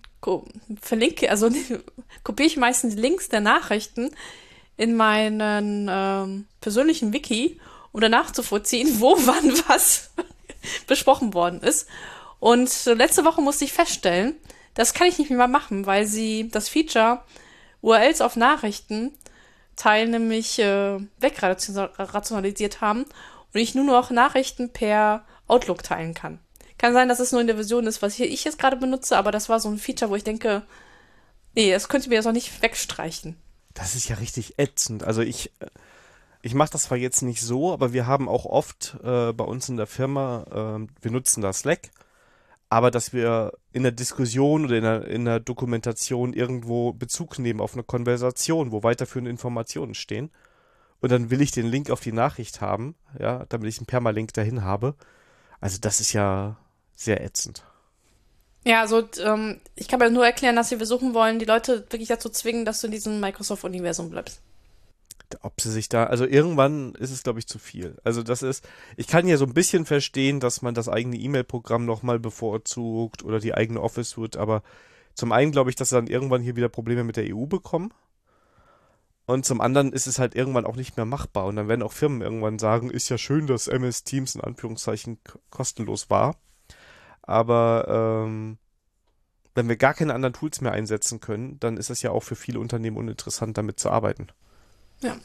kopiere ich meistens die Links der Nachrichten in meinen persönlichen Wiki, um danach zu vollziehen, wo, wann, was besprochen worden ist. Und letzte Woche musste ich feststellen, das kann ich nicht mehr machen, weil sie das Feature URLs auf Nachrichten Teil nämlich wegrationalisiert haben und ich nur noch Nachrichten per Outlook teilen kann. Kann sein, dass es nur in der Version ist, was ich jetzt gerade benutze, aber das war so ein Feature, wo ich denke, nee, das könnt ihr mir jetzt auch nicht wegstreichen. Das ist ja richtig ätzend. Also ich mache das zwar jetzt nicht so, aber wir haben auch oft bei uns in der Firma, wir nutzen da Slack, aber dass wir in der Diskussion oder in der Dokumentation irgendwo Bezug nehmen auf eine Konversation, wo weiterführende Informationen stehen. Und dann will ich den Link auf die Nachricht haben, ja, damit ich einen Permalink dahin habe. Also das ist ja sehr ätzend. Ja, also ich kann mir nur erklären, dass sie versuchen wollen, die Leute wirklich dazu zwingen, dass du in diesem Microsoft-Universum bleibst. Ob sie sich da, also irgendwann ist es, glaube ich, zu viel. Also ich kann ja so ein bisschen verstehen, dass man das eigene E-Mail-Programm nochmal bevorzugt oder die eigene Office Suite, aber zum einen glaube ich, dass sie dann irgendwann hier wieder Probleme mit der EU bekommen und zum anderen ist es halt irgendwann auch nicht mehr machbar und dann werden auch Firmen irgendwann sagen, ist ja schön, dass MS Teams in Anführungszeichen kostenlos war, aber wenn wir gar keine anderen Tools mehr einsetzen können, dann ist es ja auch für viele Unternehmen uninteressant, damit zu arbeiten. Ja.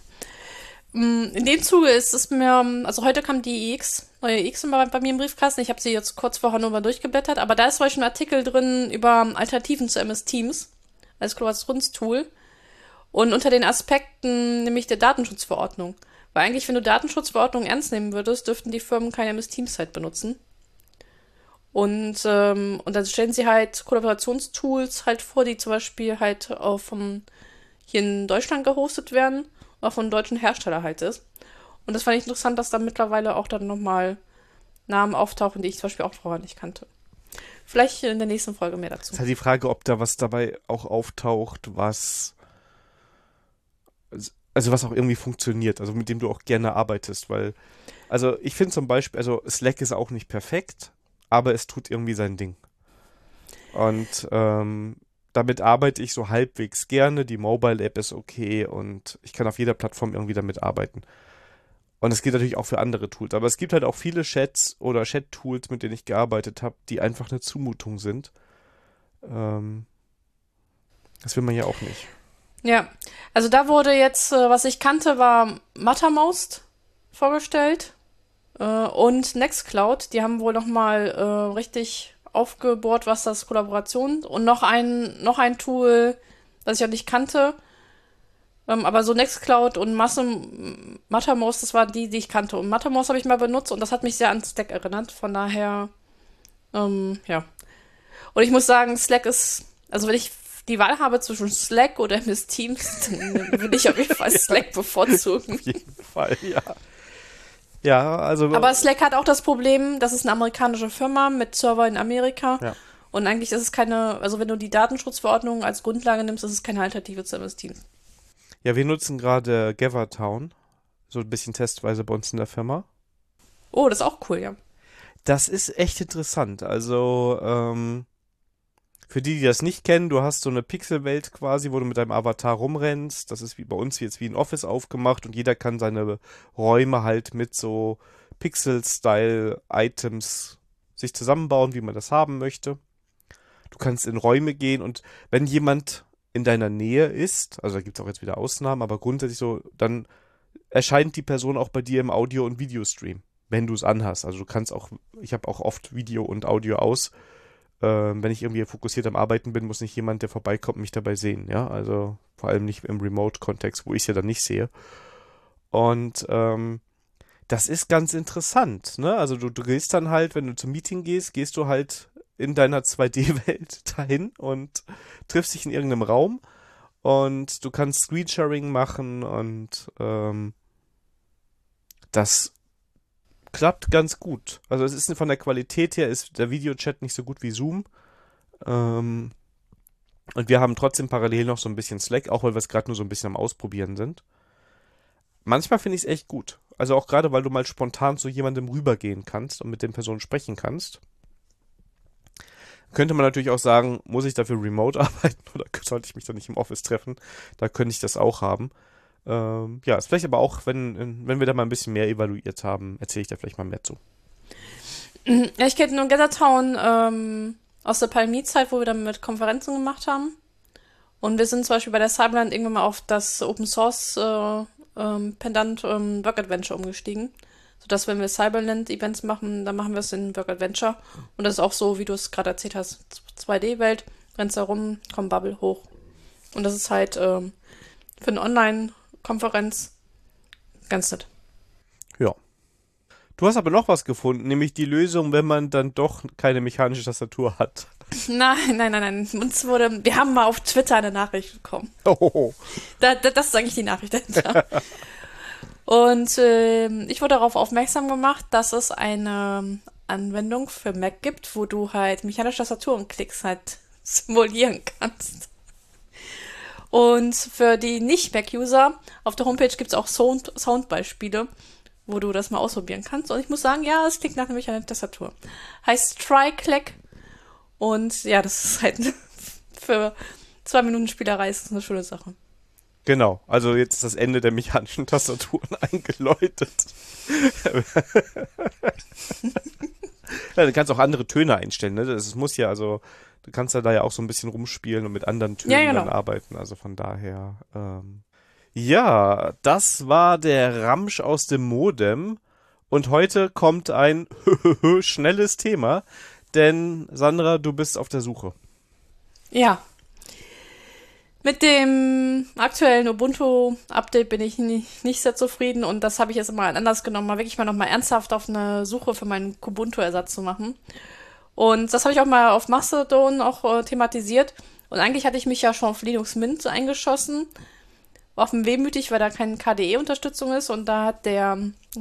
In dem Zuge ist es mir, also heute kam die neue EX bei mir im Briefkasten. Ich habe sie jetzt kurz vorher nur mal durchgeblättert, aber da ist zum Beispiel ein Artikel drin über Alternativen zu MS Teams als Kollaborationstool und unter den Aspekten nämlich der Datenschutzverordnung. Weil eigentlich, wenn du Datenschutzverordnung ernst nehmen würdest, dürften die Firmen keine MS Teams halt benutzen. Und dann stellen sie halt Kollaborationstools halt vor, die zum Beispiel halt auch hier in Deutschland gehostet werden oder von einem deutschen Hersteller halt ist. Und das fand ich interessant, dass da mittlerweile auch dann nochmal Namen auftauchen, die ich zum Beispiel auch vorher nicht kannte. Vielleicht in der nächsten Folge mehr dazu. Es ist halt die Frage, ob da was dabei auch auftaucht, was auch irgendwie funktioniert, also mit dem du auch gerne arbeitest, weil, also ich finde zum Beispiel, also Slack ist auch nicht perfekt, aber es tut irgendwie sein Ding. Und damit arbeite ich so halbwegs gerne. Die Mobile-App ist okay und ich kann auf jeder Plattform irgendwie damit arbeiten. Und es geht natürlich auch für andere Tools. Aber es gibt halt auch viele Chats oder Chat-Tools, mit denen ich gearbeitet habe, die einfach eine Zumutung sind. Das will man ja auch nicht. Ja, also da wurde jetzt, was ich kannte, war Mattermost vorgestellt und Nextcloud. Die haben wohl nochmal richtig aufgebohrt, was das Kollaboration und noch ein Tool, das ich auch nicht kannte. Aber so Nextcloud und Mattermost, das waren die ich kannte. Und Mattermost habe ich mal benutzt und das hat mich sehr an Slack erinnert. Von daher, ja. Und ich muss sagen, Slack ist, also wenn ich die Wahl habe zwischen Slack oder MS Teams, dann würde ich auf jeden Fall Slack bevorzugen. Auf jeden Fall, ja. Ja, also. Aber Slack hat auch das Problem, das ist eine amerikanische Firma mit Server in Amerika. Ja. Und eigentlich ist es keine, also wenn du die Datenschutzverordnung als Grundlage nimmst, ist es keine Alternative zu MS Teams. Ja, wir nutzen gerade GatherTown, so ein bisschen testweise bei uns in der Firma. Oh, das ist auch cool, ja. Das ist echt interessant. Also, für die das nicht kennen, du hast so eine Pixelwelt quasi, wo du mit deinem Avatar rumrennst. Das ist wie bei uns jetzt wie ein Office aufgemacht und jeder kann seine Räume halt mit so Pixel-Style-Items sich zusammenbauen, wie man das haben möchte. Du kannst in Räume gehen und wenn jemand in deiner Nähe ist, also da gibt es auch jetzt wieder Ausnahmen, aber grundsätzlich so, dann erscheint die Person auch bei dir im Audio- und Videostream, wenn du es anhast. Also du kannst auch, ich habe auch oft Video und Audio aus. Wenn ich irgendwie fokussiert am Arbeiten bin, muss nicht jemand, der vorbeikommt, mich dabei sehen, ja, also vor allem nicht im Remote-Kontext, wo ich es ja dann nicht sehe. Und das ist ganz interessant, ne, also du gehst dann halt, wenn du zum Meeting gehst du halt in deiner 2D-Welt dahin und triffst dich in irgendeinem Raum und du kannst Screensharing machen und das klappt ganz gut. Also es ist von der Qualität her, ist der Videochat nicht so gut wie Zoom. Und wir haben trotzdem parallel noch so ein bisschen Slack, auch weil wir es gerade nur so ein bisschen am Ausprobieren sind. Manchmal finde ich es echt gut. Also auch gerade, weil du mal spontan zu jemandem rübergehen kannst und mit den Personen sprechen kannst. Könnte man natürlich auch sagen, muss ich dafür remote arbeiten oder sollte ich mich dann nicht im Office treffen? Da könnte ich das auch haben. Ja, ist vielleicht aber auch, wenn wir da mal ein bisschen mehr evaluiert haben, erzähle ich da vielleicht mal mehr zu. Ja, ich kenne nur Gathertown aus der Pandemiezeit, wo wir dann mit Konferenzen gemacht haben. Und wir sind zum Beispiel bei der Cyberland irgendwann mal auf das Open Source Pendant Work Adventure umgestiegen. Sodass, wenn wir Cyberland-Events machen, dann machen wir es in Work Adventure. Und das ist auch so, wie du es gerade erzählt hast, 2D-Welt, rennst da rum, kommt Bubble hoch. Und das ist halt für eine Online-Konferenz ganz nett. Ja. Du hast aber noch was gefunden, nämlich die Lösung, wenn man dann doch keine mechanische Tastatur hat. Nein. Wir haben mal auf Twitter eine Nachricht bekommen. Oh. Das ist eigentlich die Nachricht dahinter. Und ich wurde darauf aufmerksam gemacht, dass es eine Anwendung für Mac gibt, wo du halt mechanische Tastaturenklicks halt simulieren kannst. Und für die Nicht-Mac-User auf der Homepage gibt es auch Soundbeispiele, wo du das mal ausprobieren kannst. Und ich muss sagen, ja, es klingt nach einer mechanischen Tastatur. Heißt TriClack. Und ja, das ist halt für 2 Minuten Spielerei ist das eine schöne Sache. Genau, also jetzt ist das Ende der mechanischen Tastaturen eingeläutet. Ja, du kannst auch andere Töne einstellen, ne? Das muss ja, also du kannst ja da ja auch so ein bisschen rumspielen und mit anderen Tönen genau. dann arbeiten. Also von daher, ja, das war der Ramsch aus dem Modem. Und heute kommt ein schnelles Thema, denn Sandra, du bist auf der Suche. Ja. Mit dem aktuellen Ubuntu-Update bin ich nicht sehr zufrieden und das habe ich jetzt mal anders genommen, mal wirklich mal nochmal ernsthaft auf eine Suche für meinen Kubuntu-Ersatz zu machen. Und das habe ich auch mal auf Mastodon auch thematisiert. Und eigentlich hatte ich mich ja schon auf Linux Mint eingeschossen. War auf dem wehmütig, weil da keine KDE-Unterstützung ist. Und da hat der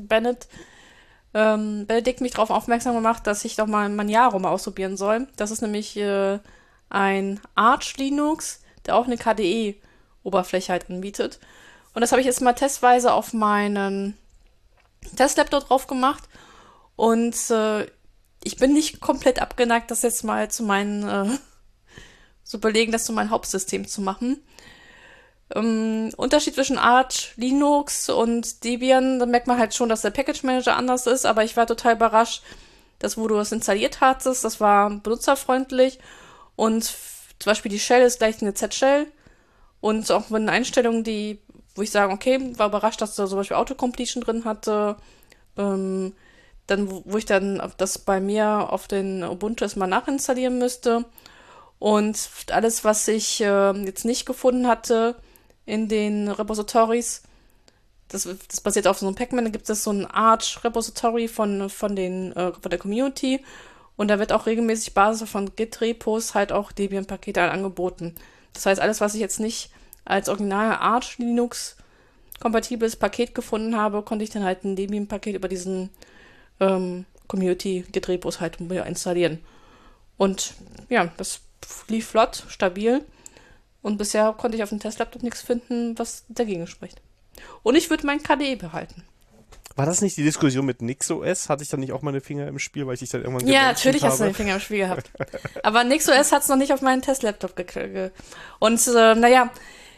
Benedikt mich darauf aufmerksam gemacht, dass ich doch mal Manjaro mal ausprobieren soll. Das ist nämlich ein Arch Linux, der auch eine KDE-Oberfläche halt anbietet. Und das habe ich jetzt mal testweise auf meinen Testlaptop drauf gemacht. Und ich bin nicht komplett abgeneigt, das jetzt mal zu meinen, zu überlegen, das zu meinem Hauptsystem zu machen. Unterschied zwischen Arch Linux und Debian, da merkt man halt schon, dass der Package Manager anders ist, aber ich war total überrascht, dass wo du das installiert hattest, das war benutzerfreundlich und zum Beispiel die Shell ist gleich eine Z-Shell und auch mit Einstellungen, wo ich sage, okay, war überrascht, dass da zum Beispiel Autocompletion drin hatte, dann, wo ich dann das bei mir auf den Ubuntu erstmal nachinstallieren müsste und alles, was ich jetzt nicht gefunden hatte in den Repositories, das basiert auf so einem Pacman, da gibt es so ein Arch-Repository von der Community und da wird auch regelmäßig Basis von Git-Repos halt auch Debian-Pakete angeboten. Das heißt, alles, was ich jetzt nicht als original Arch Linux kompatibles Paket gefunden habe, konnte ich dann halt ein Debian-Paket über diesen Community-Git-Repos halt installieren. Und ja, das lief flott, stabil. Und bisher konnte ich auf dem Testlaptop nichts finden, was dagegen spricht. Und ich würde mein KDE behalten. War das nicht die Diskussion mit NixOS? Hatte ich dann nicht auch meine Finger im Spiel, weil ich dich dann irgendwann Ja, natürlich hast du deine Finger im Spiel gehabt. Aber NixOS hat es noch nicht auf meinen Testlaptop gekriegt. Und naja,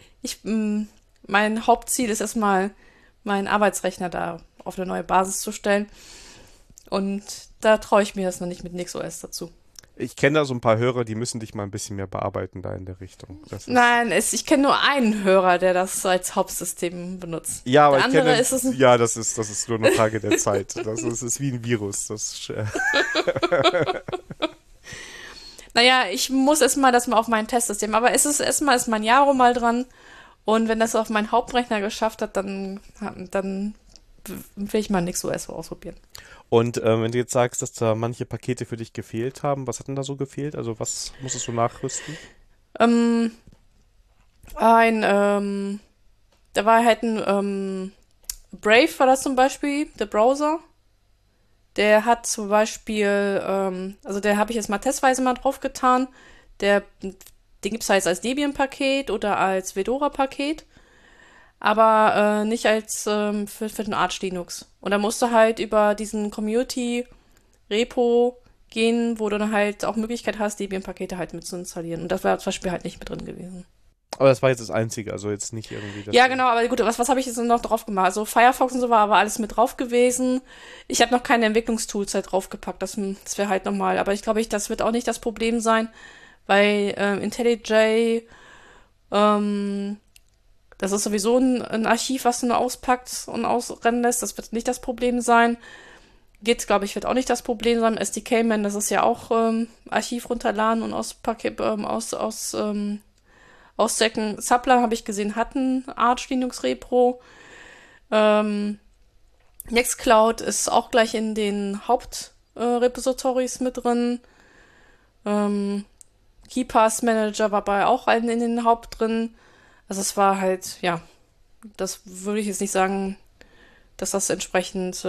mein Hauptziel ist erstmal, meinen Arbeitsrechner da auf eine neue Basis zu stellen. Und da traue ich mir das noch nicht mit NixOS dazu. Ich kenne da so ein paar Hörer, die müssen dich mal ein bisschen mehr bearbeiten da in der Richtung. Nein, ich kenne nur einen Hörer, der das als Hauptsystem benutzt. Ja, aber der ich kenne, ist es ja, das ist nur eine Frage der Zeit. Das ist wie ein Virus. Naja, ich muss erstmal das mal auf mein Testsystem, aber ist Manjaro mal dran und wenn das auf meinen Hauptrechner geschafft hat, dann will ich mal NixOS ausprobieren. Und wenn du jetzt sagst, dass da manche Pakete für dich gefehlt haben, was hat denn da so gefehlt? Also was musstest du nachrüsten? Da war halt ein Brave war das zum Beispiel, der Browser. Der hat zum Beispiel, also der habe ich jetzt mal testweise mal draufgetan. Den gibt es halt als Debian-Paket oder als Fedora-Paket. aber nicht als für den Arch Linux. Und da musst du halt über diesen Community-Repo gehen, wo du dann halt auch Möglichkeit hast, Debian-Pakete halt mit zu installieren. Und das war zum Beispiel halt nicht mit drin gewesen. Aber das war jetzt das Einzige, also jetzt nicht irgendwie das. Ja, genau, aber gut, was habe ich jetzt noch drauf gemacht? Also Firefox und so war aber alles mit drauf gewesen. Ich habe noch keine Entwicklungstools halt draufgepackt, das wäre halt nochmal. Aber ich glaube, das wird auch nicht das Problem sein, weil IntelliJ, das ist sowieso ein Archiv, was du nur auspackst und ausrennen lässt. Das wird nicht das Problem sein. Git, glaube ich, wird auch nicht das Problem sein. SDK-Man, das ist ja auch Archiv runterladen und ausstecken. Suppler, habe ich gesehen, hat ein Arch Linux Repro. Nextcloud ist auch gleich in den Hauptrepositories mit drin. KeePass Manager war bei auch in den Haupt drin. Also es war halt, ja, das würde ich jetzt nicht sagen, dass das entsprechend,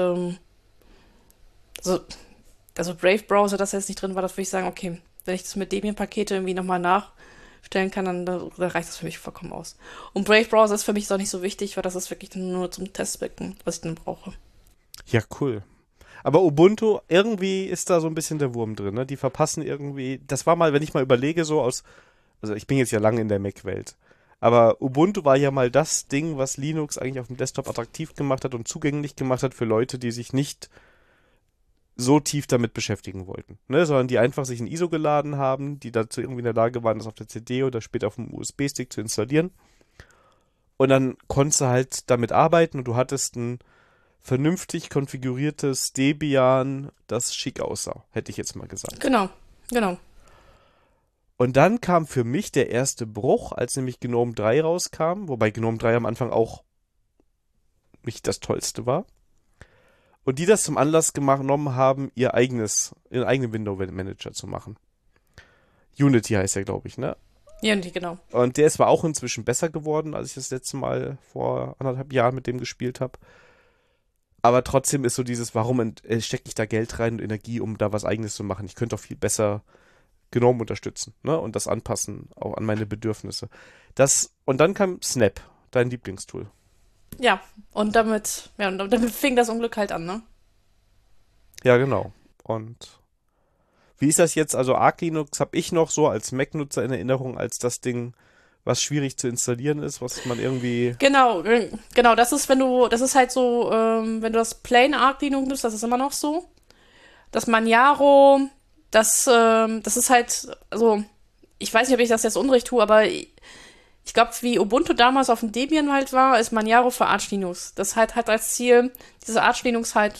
also Brave Browser, das jetzt nicht drin war, das würde ich sagen, okay, wenn ich das mit Debian-Pakete irgendwie nochmal nachstellen kann, dann reicht das für mich vollkommen aus. Und Brave Browser ist für mich auch nicht so wichtig, weil das ist wirklich nur zum Testzwecken, was ich dann brauche. Ja, cool. Aber Ubuntu, irgendwie ist da so ein bisschen der Wurm drin, ne? Die verpassen irgendwie, das war mal, wenn ich mal überlege, also ich bin jetzt ja lange in der Mac-Welt, aber Ubuntu war ja mal das Ding, was Linux eigentlich auf dem Desktop attraktiv gemacht hat und zugänglich gemacht hat für Leute, die sich nicht so tief damit beschäftigen wollten, ne? Sondern die einfach sich ein ISO geladen haben, die dazu irgendwie in der Lage waren, das auf der CD oder später auf dem USB-Stick zu installieren. Und dann konntest du halt damit arbeiten und du hattest ein vernünftig konfiguriertes Debian, das schick aussah, hätte ich jetzt mal gesagt. Genau. Und dann kam für mich der erste Bruch, als nämlich GNOME 3 rauskam, wobei GNOME 3 am Anfang auch nicht das Tollste war. Und die das zum Anlass genommen haben, ihren eigenen Window-Manager zu machen. Unity heißt der, glaube ich, ne? Unity, genau. Und der ist zwar auch inzwischen besser geworden, als ich das letzte Mal vor 1,5 Jahren mit dem gespielt habe. Aber trotzdem ist so dieses, warum stecke ich da Geld rein und Energie, um da was Eigenes zu machen? Ich könnte doch viel besser GNOME unterstützen, ne? Und das anpassen, auch an meine Bedürfnisse. Und dann kam Snap, dein Lieblingstool. Ja, und damit fing das Unglück halt an, ne? Ja, genau. Und wie ist das jetzt? Also Arch Linux habe ich noch so als Mac-Nutzer in Erinnerung als das Ding, was schwierig zu installieren ist, was man irgendwie... Genau, das ist halt so, wenn du das Plain Arch Linux nimmst, das ist immer noch so. Das Manjaro, das ist halt, also, ich weiß nicht, ob ich das jetzt unrecht tue, aber ich glaube, wie Ubuntu damals auf dem Debian halt war, ist Manjaro für Arch Linux. Das hat als Ziel, diese Arch Linux halt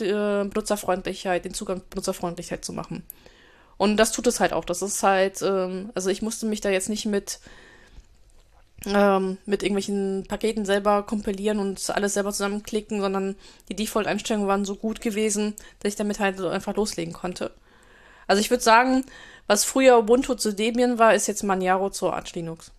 den Zugang Benutzerfreundlichkeit zu machen. Und das tut es halt auch. Das ist halt, also ich musste mich da jetzt nicht mit irgendwelchen Paketen selber kompilieren und alles selber zusammenklicken, sondern die Default-Einstellungen waren so gut gewesen, dass ich damit halt so einfach loslegen konnte. Also ich würde sagen, was früher Ubuntu zu Debian war, ist jetzt Manjaro zu Arch Linux.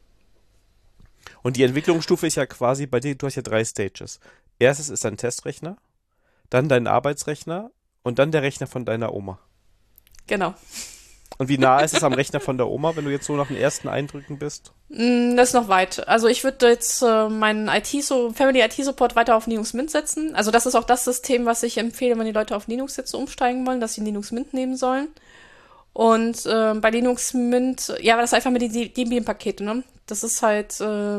Und die Entwicklungsstufe ist ja quasi bei dir, du hast ja 3 Stages. Erstes ist dein Testrechner, dann dein Arbeitsrechner und dann der Rechner von deiner Oma. Genau. Und wie nah ist es am Rechner von der Oma, wenn du jetzt so nach den ersten Eindrücken bist? Das ist noch weit. Also ich würde jetzt meinen Family IT-Support weiter auf Linux Mint setzen. Also das ist auch das System, was ich empfehle, wenn die Leute auf Linux jetzt so umsteigen wollen, dass sie Linux Mint nehmen sollen. Und bei Linux Mint, ja, aber das ist einfach mit den Debian-Pakete, ne? Das ist halt,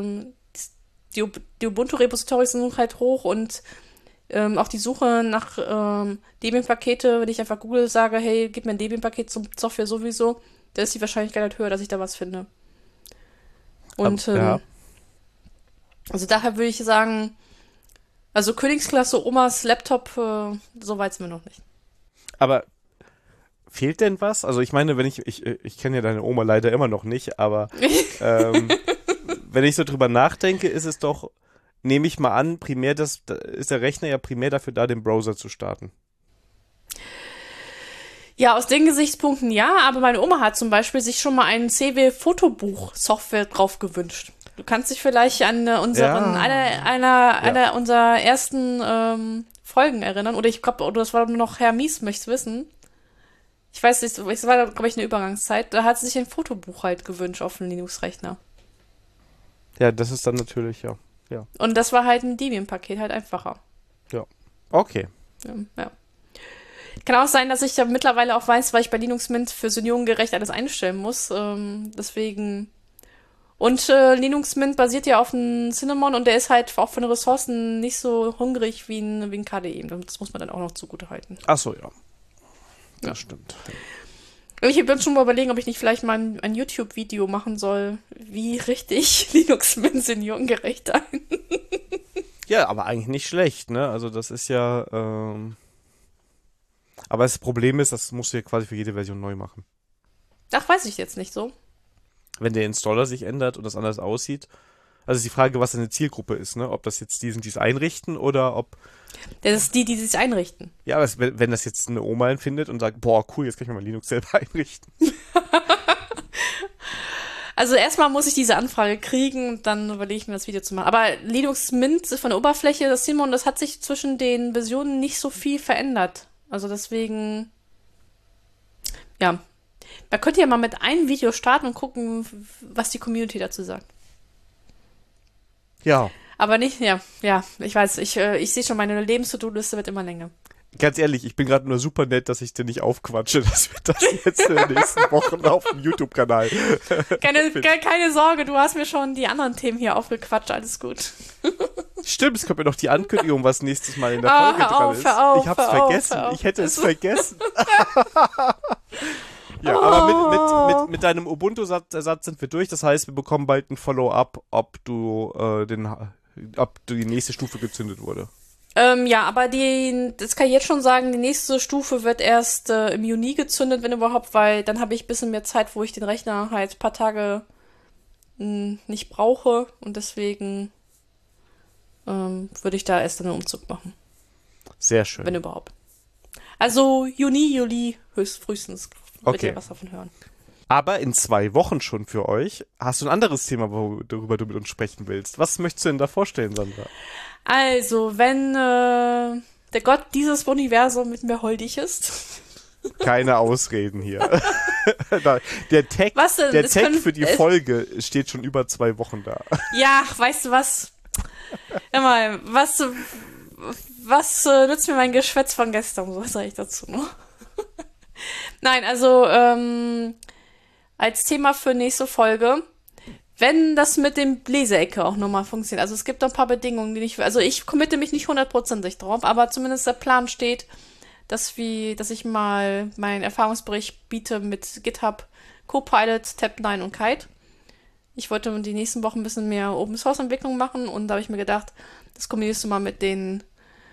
die Ubuntu-Repositories sind halt hoch und auch die Suche nach Debian-Pakete, wenn ich einfach Google sage, hey, gib mir ein Debian-Paket zum Software sowieso, da ist die Wahrscheinlichkeit halt höher, dass ich da was finde. Und ja. Also daher würde ich sagen, also Königsklasse Omas Laptop, so weit sind wir noch nicht. Aber fehlt denn was? Also ich meine, ich kenne ja deine Oma leider immer noch nicht, aber wenn ich so drüber nachdenke, ist es doch, nehme ich mal an, ist der Rechner ja primär dafür da, den Browser zu starten. Ja, aus den Gesichtspunkten ja, aber meine Oma hat zum Beispiel sich schon mal ein CW-Fotobuch-Software drauf gewünscht. Du kannst dich vielleicht an einer unserer ersten Folgen erinnern, oder ich glaube, das war noch Herr Mies, möchtest wissen. Ich weiß nicht, es war, glaube ich, eine Übergangszeit. Da hat sie sich ein Fotobuch halt gewünscht auf dem Linux-Rechner. Ja, das ist dann natürlich, ja. Ja. Und das war halt ein Debian-Paket, halt einfacher. Ja. Okay. Ja. Kann auch sein, dass ich ja mittlerweile auch weiß, weil ich bei Linux Mint für seniorengerecht alles einstellen muss. Deswegen. Und Linux Mint basiert ja auf einem Cinnamon und der ist halt auch von den Ressourcen nicht so hungrig wie ein KDE. Das muss man dann auch noch zugute halten. Ach so, ja. Das stimmt. Ich bin schon mal überlegen, ob ich nicht vielleicht mal ein YouTube-Video machen soll, wie richtig Linux Mint seniorengerecht ein. Ja, aber eigentlich nicht schlecht, ne? Also das ist ja, aber das Problem ist, das musst du ja quasi für jede Version neu machen. Ach, weiß ich jetzt nicht so. Wenn der Installer sich ändert und das anders aussieht. Also ist die Frage, was deine Zielgruppe ist, ne? Ob das jetzt die sind, die es einrichten oder ob... Das ist die sich einrichten. Ja, aber wenn das jetzt eine Oma empfindet und sagt, boah, cool, jetzt kann ich mir mal Linux selber einrichten. Also erstmal muss ich diese Anfrage kriegen und dann überlege ich mir das Video zu machen. Aber Linux Mint von der Oberfläche, das Simon, das hat sich zwischen den Versionen nicht so viel verändert. Also deswegen, ja. Man könnte ja mal mit einem Video starten und gucken, was die Community dazu sagt. Ja. Aber nicht, ja, ich weiß, ich sehe schon, meine Lebens-To-Do-Liste wird immer länger. Ganz ehrlich, ich bin gerade nur super nett, dass ich dir nicht aufquatsche, dass wir das jetzt in den nächsten Wochen auf dem YouTube-Kanal. Keine Sorge, du hast mir schon die anderen Themen hier aufgequatscht, alles gut. Stimmt, es kommt mir noch die Ankündigung, was nächstes Mal in der Folge dran ist. Ich hab's vergessen, ich hätte es vergessen. Ja, aber mit deinem Ubuntu-Satz sind wir durch. Das heißt, wir bekommen bald ein Follow-up, ob die nächste Stufe gezündet wurde. Ja, aber das kann ich jetzt schon sagen, die nächste Stufe wird erst im Juni gezündet, wenn überhaupt, weil dann habe ich ein bisschen mehr Zeit, wo ich den Rechner halt ein paar Tage nicht brauche und deswegen würde ich da erst einen Umzug machen. Sehr schön. Wenn überhaupt. Also Juni, Juli frühestens wird ihr was davon hören. Aber in 2 Wochen schon für euch hast du ein anderes Thema, worüber du mit uns sprechen willst. Was möchtest du denn da vorstellen, Sandra? Also, wenn der Gott dieses Universum mit mir holdig ist. Keine Ausreden hier. Der Tag für die Folge steht schon über 2 Wochen da. Ja, weißt du was? Hör mal, was nützt mir mein Geschwätz von gestern? So sage ich dazu, ne? Nein, also als Thema für nächste Folge, wenn das mit dem Leseecke auch nochmal funktioniert. Also es gibt ein paar Bedingungen, also ich committe mich nicht 100% drauf, aber zumindest der Plan steht, dass ich mal meinen Erfahrungsbericht biete mit GitHub, Copilot, Tab9 und Kite. Ich wollte die nächsten Wochen ein bisschen mehr Open-Source-Entwicklung machen und da habe ich mir gedacht, das kombinierst du mal mit den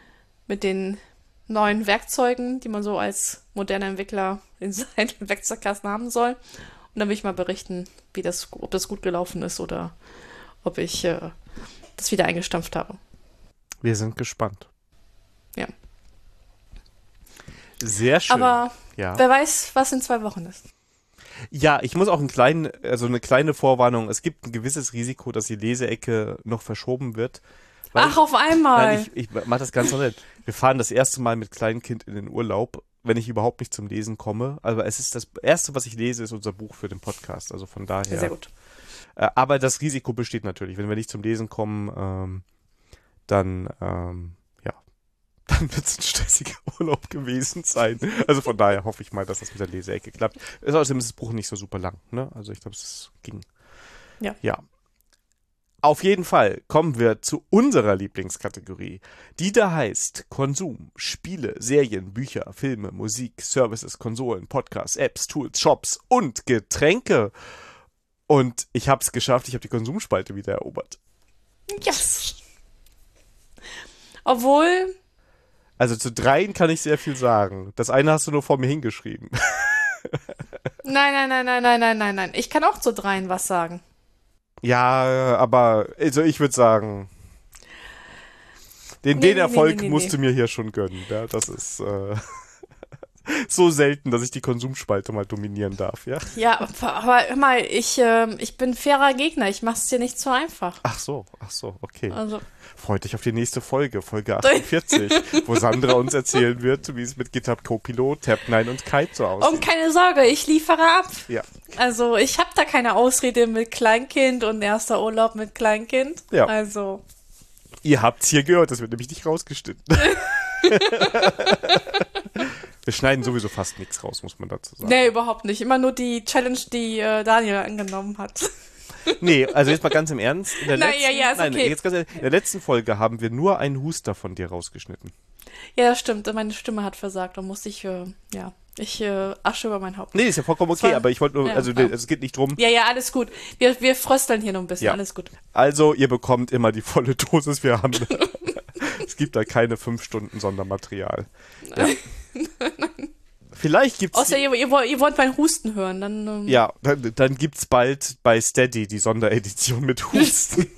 neuen Werkzeugen, die man so als moderner Entwickler in seinen Werkzeugkasten haben soll. Und dann will ich mal berichten, ob das gut gelaufen ist oder ob ich das wieder eingestampft habe. Wir sind gespannt. Ja. Sehr schön. Aber wer weiß, was in 2 Wochen ist. Ja, ich muss auch eine kleine Vorwarnung. Es gibt ein gewisses Risiko, dass die Leseecke noch verschoben wird. Ach, auf einmal. Nein, ich mach das ganz nett. Wir fahren das erste Mal mit Kleinkind in den Urlaub, wenn ich überhaupt nicht zum Lesen komme. Also es ist das Erste, was ich lese, ist unser Buch für den Podcast. Also von daher. Sehr gut. Aber das Risiko besteht natürlich. Wenn wir nicht zum Lesen kommen, dann wird es ein stressiger Urlaub gewesen sein. Also von daher hoffe ich mal, dass das mit der Leseecke klappt. Außerdem ist das Buch nicht so super lang, ne? Also ich glaube, es ging. Ja. Auf jeden Fall kommen wir zu unserer Lieblingskategorie, die da heißt Konsum, Spiele, Serien, Bücher, Filme, Musik, Services, Konsolen, Podcasts, Apps, Tools, Shops und Getränke. Und ich habe es geschafft, ich habe die Konsumspalte wieder erobert. Yes! Obwohl... Also zu 3 kann ich sehr viel sagen. Das eine hast du nur vor mir hingeschrieben. Nein. Ich kann auch zu 3 was sagen. Ja, aber also ich würde sagen, den Erfolg musst du mir hier schon gönnen. Ja? Das ist so selten, dass ich die Konsumspalte mal dominieren darf. Ja, aber hör mal, ich bin fairer Gegner. Ich mach's dir nicht so einfach. Ach so, okay. Also. Freut dich auf die nächste Folge 48, wo Sandra uns erzählen wird, wie es mit GitHub Copilot, Tab9 und Kite so aussieht. Und keine Sorge, ich liefere ab. Ja. Also ich habe da keine Ausrede mit Kleinkind und erster Urlaub mit Kleinkind. Ja. Also Ihr habt's hier gehört, das wird nämlich nicht rausgeschnitten. Wir schneiden sowieso fast nichts raus, muss man dazu sagen. Nee, überhaupt nicht. Immer nur die Challenge, die Daniel angenommen hat. Nee, also jetzt mal ganz im Ernst. In der ist okay. Jetzt ganz ehrlich, in der letzten Folge haben wir nur einen Huster von dir rausgeschnitten. Ja, das stimmt. Meine Stimme hat versagt. Da musste ich, Asche über mein Haupt. Nee, ist ja vollkommen okay, aber ich wollte nur, ja, es geht nicht drum. Ja, alles gut. Wir frösteln hier noch ein bisschen, Ja. alles gut. Also, ihr bekommt immer die volle Dosis. Es gibt da keine 5 Stunden Sondermaterial. Ja. Vielleicht gibt's. Außer ihr wollt meinen Husten hören, dann. Ja, dann gibt's bald bei Steady die Sonderedition mit Husten.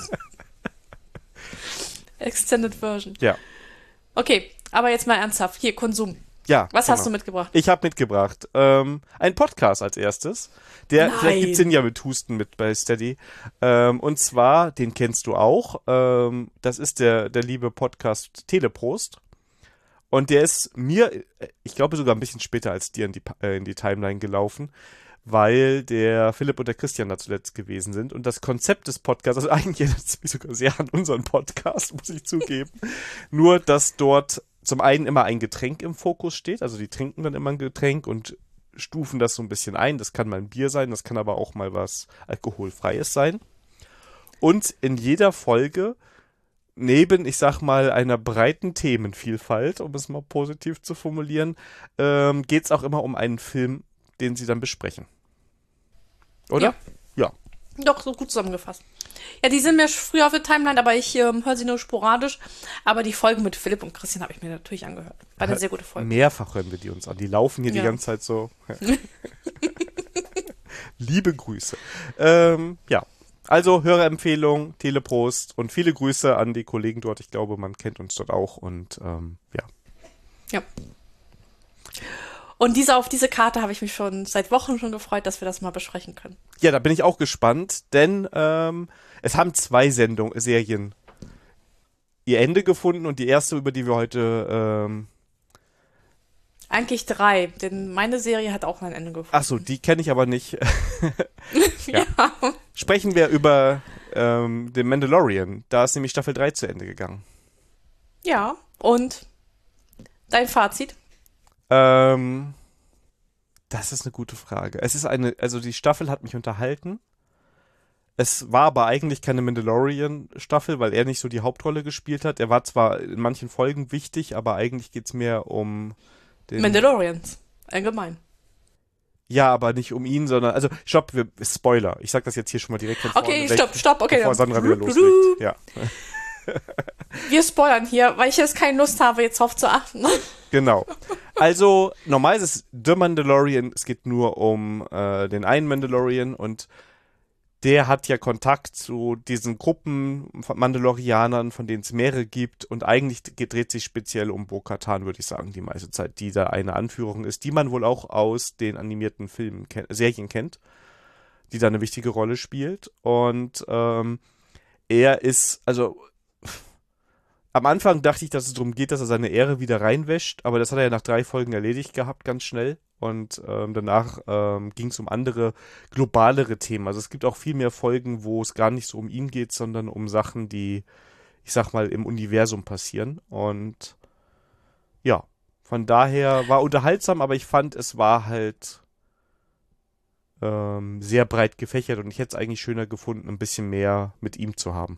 Extended Version. Ja. Okay, aber jetzt mal ernsthaft. Hier, Konsum. Ja. Was hast du mitgebracht? Ich habe mitgebracht einen Podcast als erstes. Vielleicht gibt's den ja mit Husten mit bei Steady. Und zwar, den kennst du auch. Das ist der liebe Podcast Teleprost. Und der ist mir, ich glaube sogar ein bisschen später als dir in die Timeline gelaufen, weil der Philipp und der Christian da zuletzt gewesen sind. Und das Konzept des Podcasts, also eigentlich erinnert es mich sogar sehr an unseren Podcast, muss ich zugeben. Nur, dass dort zum einen immer ein Getränk im Fokus steht, also die trinken dann immer ein Getränk und stufen das so ein bisschen ein. Das kann mal ein Bier sein, das kann aber auch mal was Alkoholfreies sein. Und in jeder Folge neben, ich sag mal, einer breiten Themenvielfalt, um es mal positiv zu formulieren, geht es auch immer um einen Film, den sie dann besprechen. Oder? Ja. Doch, so gut zusammengefasst. Ja, die sind mir früher auf der Timeline, aber ich höre sie nur sporadisch. Aber die Folgen mit Philipp und Christian habe ich mir natürlich angehört. War eine sehr gute Folge. Mehrfach hören wir die uns an. Die laufen hier die ganze Zeit so. Liebe Grüße. Ja. Also Hörerempfehlung, Teleprost und viele Grüße an die Kollegen dort. Ich glaube, man kennt uns dort auch und ja. Ja. Und auf diese Karte habe ich mich schon seit Wochen schon gefreut, dass wir das mal besprechen können. Ja, da bin ich auch gespannt, denn es haben 2 Serien ihr Ende gefunden und die erste, über die wir heute eigentlich 3, denn meine Serie hat auch ein Ende gefunden. Achso, die kenne ich aber nicht. Ja. Sprechen wir über den Mandalorian. Da ist nämlich Staffel 3 zu Ende gegangen. Ja, und dein Fazit? Das ist eine gute Frage. Also die Staffel hat mich unterhalten. Es war aber eigentlich keine Mandalorian-Staffel, weil er nicht so die Hauptrolle gespielt hat. Er war zwar in manchen Folgen wichtig, aber eigentlich geht's mehr um den Mandalorians, allgemein. Ja, aber nicht um ihn, sondern, also, stopp, Spoiler. Ich sag das jetzt hier schon mal direkt von vorne. Okay, stopp, okay. Bevor Sandra wieder loslegt. Ja. Wir spoilern hier, weil ich jetzt keine Lust habe, jetzt drauf zu achten. Genau. Also, normal ist es The Mandalorian, es geht nur um den einen Mandalorian und der hat ja Kontakt zu diesen Gruppen von Mandalorianern, von denen es mehrere gibt und eigentlich dreht sich speziell um Bo-Katan, würde ich sagen, die meiste Zeit, die da eine Anführerin ist, die man wohl auch aus den animierten Filmen, Serien kennt, die da eine wichtige Rolle spielt und er ist, also am Anfang dachte ich, dass es darum geht, dass er seine Ehre wieder reinwäscht, aber das hat er ja nach 3 Folgen erledigt gehabt, ganz schnell. Und danach ging es um andere, globalere Themen. Also es gibt auch viel mehr Folgen, wo es gar nicht so um ihn geht, sondern um Sachen, die, ich sag mal, im Universum passieren. Und ja, von daher war unterhaltsam, aber ich fand, es war halt sehr breit gefächert und ich hätte es eigentlich schöner gefunden, ein bisschen mehr mit ihm zu haben.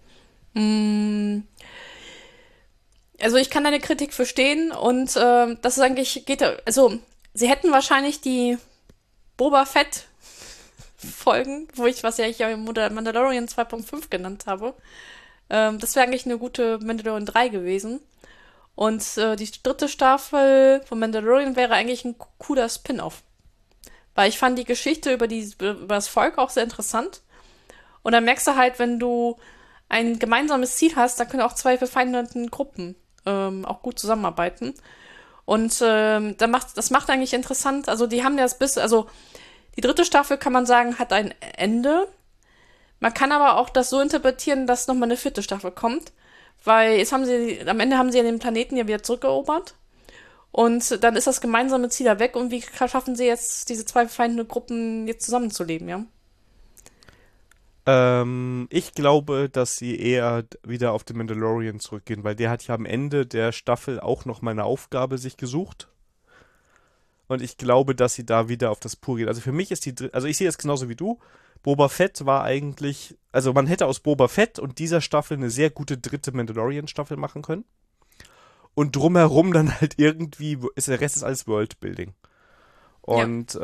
Also ich kann deine Kritik verstehen und das ist eigentlich, also sie hätten wahrscheinlich die Boba Fett Folgen, was ja ich ja Mandalorian 2.5 genannt habe, das wäre eigentlich eine gute Mandalorian 3 gewesen. Und die 3. Staffel von Mandalorian wäre eigentlich ein cooler Spin-off. Weil ich fand die Geschichte über das Volk auch sehr interessant. Und dann merkst du halt, wenn du ein gemeinsames Ziel hast, dann können auch 2 verfeindeten Gruppen auch gut zusammenarbeiten. Und das macht eigentlich interessant. Also die haben das also die 3. Staffel, kann man sagen, hat ein Ende. Man kann aber auch das so interpretieren, dass nochmal eine 4. Staffel kommt. Weil am Ende haben sie ja den Planeten ja wieder zurückerobert. Und dann ist das gemeinsame Ziel da weg. Und wie schaffen sie jetzt, diese 2 verfeindeten Gruppen jetzt zusammenzuleben, ja? Ich glaube, dass sie eher wieder auf den Mandalorian zurückgehen, weil der hat ja am Ende der Staffel auch noch mal eine Aufgabe sich gesucht. Und ich glaube, dass sie da wieder auf das Pur gehen. Also für mich ist also ich sehe es genauso wie du. Boba Fett war eigentlich, also man hätte aus Boba Fett und dieser Staffel eine sehr gute dritte Mandalorian-Staffel machen können. Und drumherum dann halt irgendwie, der Rest ist alles Worldbuilding. Ja. Und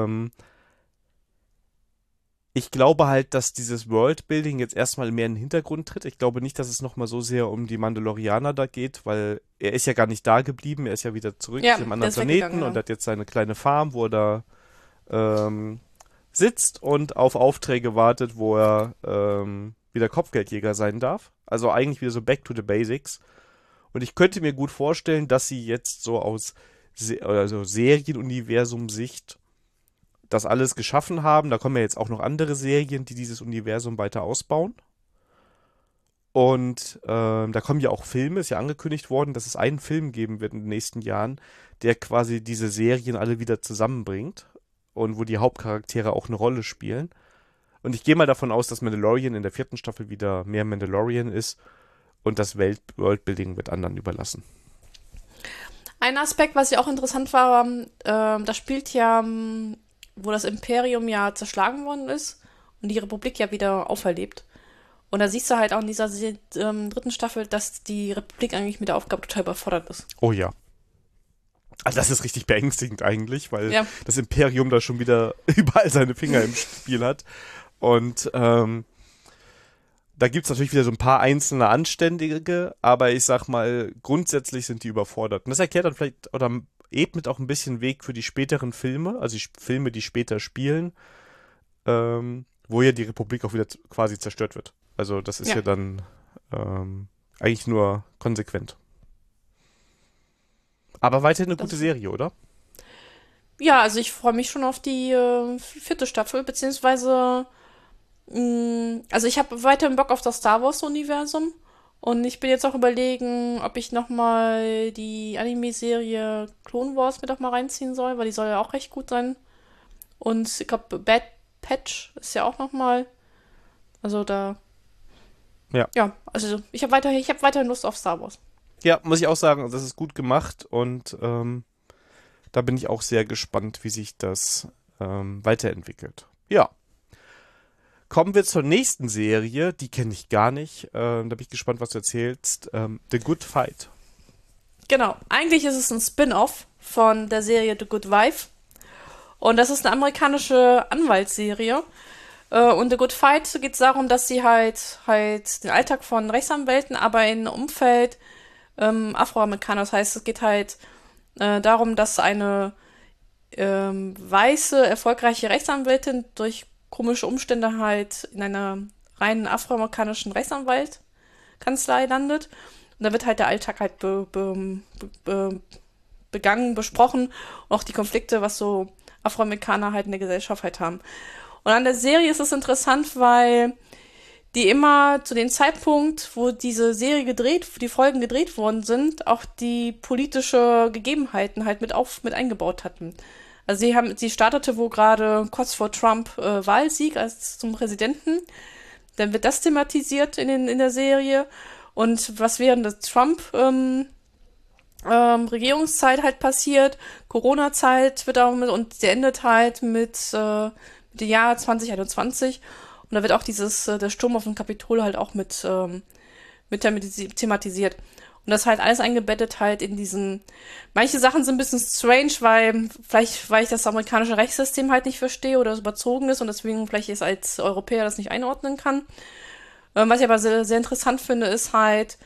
ich glaube halt, dass dieses Worldbuilding jetzt erstmal mehr in den Hintergrund tritt. Ich glaube nicht, dass es nochmal so sehr um die Mandalorianer da geht, weil er ist ja gar nicht da geblieben, er ist ja wieder zurück Ja, zu dem der anderen ist Planeten weggegangen, und ja. hat jetzt seine kleine Farm, wo er da sitzt und auf Aufträge wartet, wo er wieder Kopfgeldjäger sein darf. Also eigentlich wieder so back to the basics. Und ich könnte mir gut vorstellen, dass sie jetzt so aus also Serienuniversum-Sicht das alles geschaffen haben. Da kommen ja jetzt auch noch andere Serien, die dieses Universum weiter ausbauen. Und da kommen ja auch Filme, ist ja angekündigt worden, dass es einen Film geben wird in den nächsten Jahren, der quasi diese Serien alle wieder zusammenbringt und wo die Hauptcharaktere auch eine Rolle spielen. Und ich gehe mal davon aus, dass Mandalorian in der 4. Staffel wieder mehr Mandalorian ist und das Worldbuilding wird anderen überlassen. Ein Aspekt, was ja auch interessant war, das spielt ja, wo das Imperium ja zerschlagen worden ist und die Republik ja wieder auferlebt. Und da siehst du halt auch in dieser 3. Staffel, dass die Republik eigentlich mit der Aufgabe total überfordert ist. Oh ja. Also das ist richtig beängstigend eigentlich, weil Ja, das Imperium da schon wieder überall seine Finger im Spiel hat. Und da gibt es natürlich wieder so ein paar einzelne Anständige, aber ich sag mal, grundsätzlich sind die überfordert. Und das erklärt dann vielleicht oder ebnet auch ein bisschen Weg für die späteren Filme, also die Filme, die später spielen, wo ja die Republik auch wieder quasi zerstört wird. Also das ist ja. ja dann eigentlich nur konsequent. Aber weiterhin eine gute Das, Serie, oder? ja, also ich freue mich schon auf die 4. Staffel, beziehungsweise, also ich habe weiterhin Bock auf das Star Wars-Universum. Und ich bin jetzt auch überlegen, ob ich nochmal die Anime-Serie Clone Wars mir doch mal reinziehen soll, weil die soll ja auch recht gut sein. Und ich glaube, Bad Patch ist ja auch nochmal. Also da, Ja. ja, also ich hab weiterhin Lust auf Star Wars. Ja, muss ich auch sagen, das ist gut gemacht und da bin ich auch sehr gespannt, wie sich das weiterentwickelt. Ja, kommen wir zur nächsten Serie, die kenne ich gar nicht. Da bin ich gespannt, was du erzählst. The Good Fight. Genau, eigentlich ist es ein Spin-off von der Serie The Good Wife. Und das ist eine amerikanische Anwaltsserie. Und The Good Fight geht es darum, dass sie halt den Alltag von Rechtsanwälten, aber in einem Umfeld Afroamerikaner. Das heißt, es geht halt darum, dass eine weiße, erfolgreiche Rechtsanwältin durch komische Umstände halt in einer reinen afroamerikanischen Rechtsanwaltkanzlei landet. Und da wird halt der Alltag halt begangen, besprochen und auch die Konflikte, was so Afroamerikaner halt in der Gesellschaft halt haben. Und an der Serie ist es interessant, weil die immer zu dem Zeitpunkt, wo diese Serie wo die Folgen gedreht worden sind, auch die politische Gegebenheiten halt mit eingebaut hatten. Also sie startete wo gerade kurz vor Trump Wahlsieg als zum Präsidenten. Dann wird das thematisiert in der Serie. Und was während der Trump Regierungszeit halt passiert, Corona-Zeit wird auch und der endet halt mit dem Jahr 2021. Und da wird auch der Sturm auf dem Kapitol halt auch mit thematisiert. Und das halt alles eingebettet halt in manche Sachen sind ein bisschen strange, weil ich das amerikanische Rechtssystem halt nicht verstehe oder es überzogen ist und deswegen vielleicht jetzt als Europäer das nicht einordnen kann. Was ich aber sehr, sehr interessant finde, ist halt,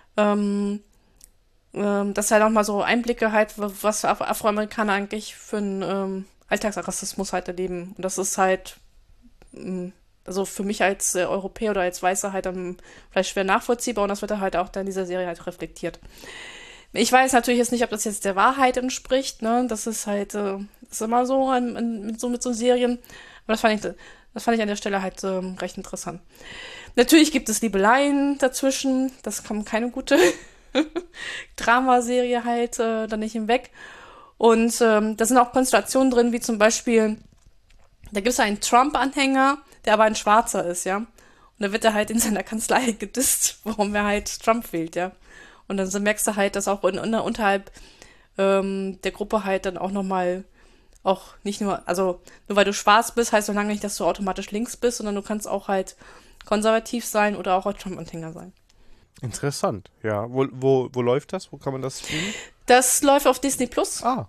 dass halt auch mal so Einblicke halt, was Afroamerikaner eigentlich für einen Alltagsrassismus halt erleben. Und das ist halt, also für mich als Europäer oder als Weißer halt dann vielleicht schwer nachvollziehbar und das wird halt auch dann in dieser Serie halt reflektiert. Ich weiß natürlich jetzt nicht, ob das jetzt der Wahrheit entspricht, ne? Das ist halt, ist immer so mit so Serien. Aber das fand ich an der Stelle halt recht interessant. Natürlich gibt es Liebeleien dazwischen. Das kommt keine gute Dramaserie halt dann nicht hinweg. Und da sind auch Konstellationen drin, wie zum Beispiel, da gibt es einen Trump-Anhänger, der aber ein Schwarzer ist, ja. da wird er halt in seiner Kanzlei gedisst, warum er halt Trump wählt, ja. Und dann so merkst du halt, dass auch unterhalb der Gruppe halt dann auch nochmal, auch nicht nur, also nur weil du schwarz bist, heißt so lange nicht, dass du automatisch links bist, sondern du kannst auch halt konservativ sein oder auch als Trump-Anhänger sein. Interessant, ja. Wo läuft das? Wo kann man das streamen? Das läuft auf Disney Plus. Ah,